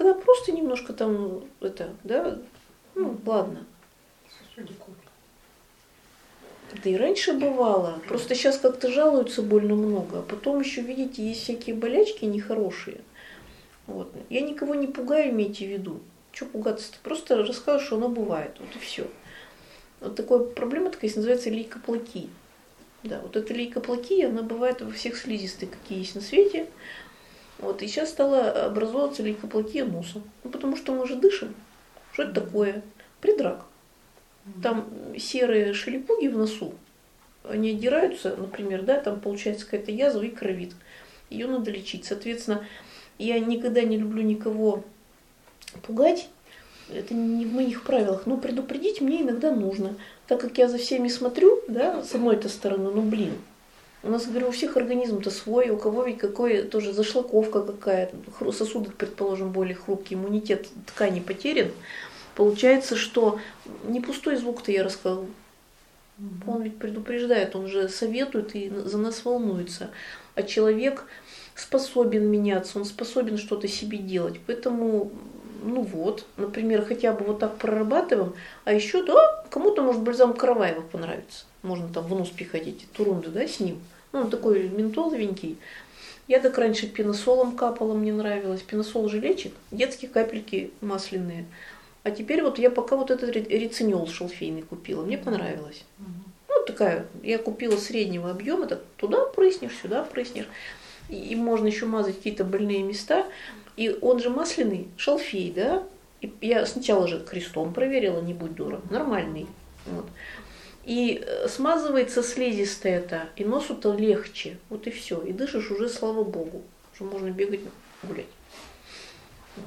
когда просто немножко там это, да, ну ладно. Сосудику. Да и раньше бывало. Просто сейчас как-то жалуются больно много. А потом еще, видите, есть всякие болячки нехорошие. Вот. Я никого не пугаю, имейте в виду. Чего пугаться-то? Просто рассказываю, что оно бывает. Вот и все. Вот такая проблема такая есть, называется лейкоплакия. Да, вот эта лейкоплакия, она бывает во всех слизистых, какие есть на свете. Вот. И сейчас стала образовываться лейкоплакия носа. Ну, потому что мы же дышим. Что это такое? Предрак. Там серые шелепуги в носу, они отдираются, например, да, там получается какая-то язва и кровит. Ее надо лечить. Соответственно, я никогда не люблю никого пугать, это не в моих правилах, но предупредить мне иногда нужно. Так как я за всеми смотрю, да, с одной-то стороны, ну блин, у нас, говорю, у всех организм-то свой, у кого ведь какой тоже зашлаковка какая-то, сосуды, предположим, более хрупкие, иммунитет ткани потерян. Получается, что не пустой звук-то я рассказал. Он ведь предупреждает, он же советует и за нас волнуется. А человек способен меняться, он способен что-то себе делать. Поэтому, ну вот, например, хотя бы вот так прорабатываем. А еще, да, кому-то, может, бальзам Караваева понравится. Можно там в нос пихать эти турунды, да, с ним. Ну, он такой ментоловенький. Я так раньше пеносолом капала, мне нравилось. Пеносол же лечит. Детские капельки масляные. А теперь вот я пока вот этот рецинол шалфейный купила, мне понравилось. Ну, такая, я купила среднего объема, так туда прыснешь, сюда прыснешь. И можно еще мазать какие-то больные места. И он же масляный, шалфей, да. И я сначала же крестом проверила, не будь дура, нормальный. Вот. И смазывается слизистая это, и носу-то легче. Вот и все. И дышишь уже, слава богу, что можно бегать, гулять. Вот.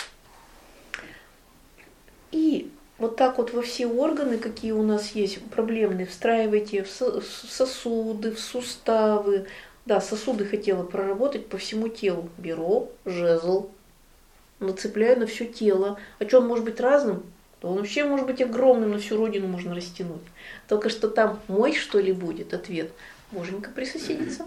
И вот так вот во все органы, какие у нас есть проблемные, встраивайте в сосуды, в суставы. Да, сосуды хотела проработать по всему телу. Беру жезл, нацепляю на все тело. А что, он может быть разным? Да он вообще может быть огромным, на всю родину можно растянуть. Только что там мой, что ли, будет? Ответ. Боженька присоседится.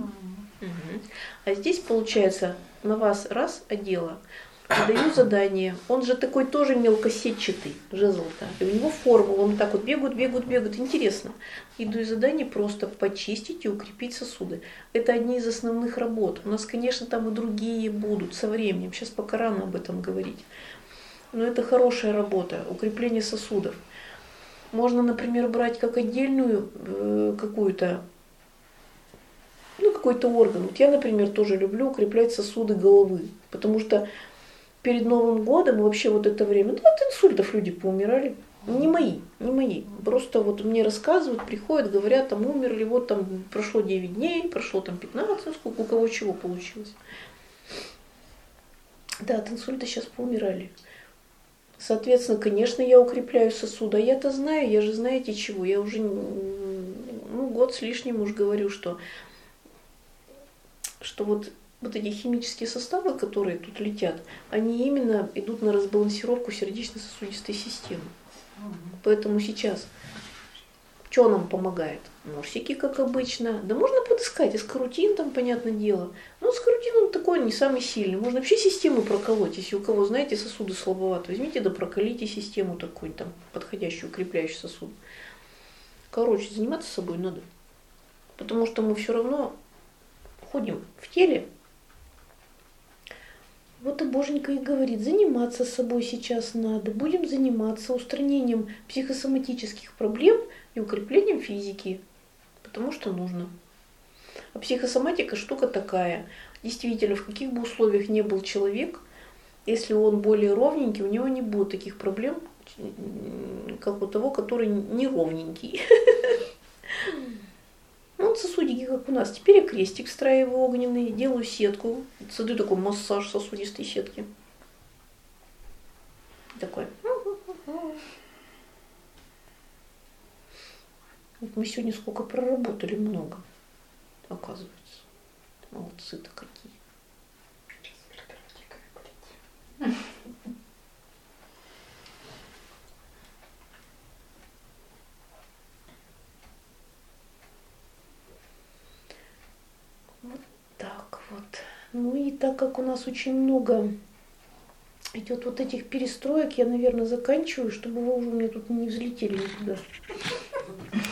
А здесь, получается, на вас раз одела. Даю задание. Он же такой тоже мелкосетчатый, жезл-то. И у него форма, он так вот бегают. Интересно. И даю задание просто почистить и укрепить сосуды. Это одни из основных работ. У нас, конечно, там и другие будут со временем. Сейчас пока рано об этом говорить. Но это хорошая работа, укрепление сосудов. Можно, например, брать как отдельную какую-то, ну, какой-то орган. Вот я, например, тоже люблю укреплять сосуды головы. Потому что перед Новым годом и вообще вот это время, ну, от инсультов люди поумирали. Не мои. Просто вот мне рассказывают, приходят, говорят, там умерли, вот там прошло 9 дней, прошло там 15, сколько у кого чего получилось. Да, от инсульта сейчас поумирали. Соответственно, конечно, я укрепляю сосуды. А я-то знаю, я же знаете чего. Я уже, год с лишним уж говорю, что вот эти химические составы, которые тут летят, они именно идут на разбалансировку сердечно-сосудистой системы. Поэтому сейчас что нам помогает? Носики, как обычно. Да можно подыскать. Аскорутин там, понятное дело. Но аскорутин он такой не самый сильный. Можно вообще систему проколоть. Если у кого, знаете, сосуды слабоваты, возьмите да проколите систему такой, там, подходящую, укрепляющую сосуд. Короче, заниматься собой надо. Потому что мы все равно ходим в теле. Вот и Боженька и говорит, заниматься собой сейчас надо. Будем заниматься устранением психосоматических проблем и укреплением физики. Потому что нужно. А психосоматика штука такая. Действительно, в каких бы условиях ни был человек, если он более ровненький, у него не будет таких проблем, как у того, который не ровненький. Вот сосудики, как у нас. Теперь я крестик встраиваю огненный, делаю сетку. Создаю такой массаж сосудистой сетки. Такой. Вот мы сегодня сколько проработали, много, оказывается. Молодцы-то какие. Вот так вот. Ну и так как у нас очень много идет вот этих перестроек, я, наверное, заканчиваю, чтобы вы уже у меня тут не взлетели никуда.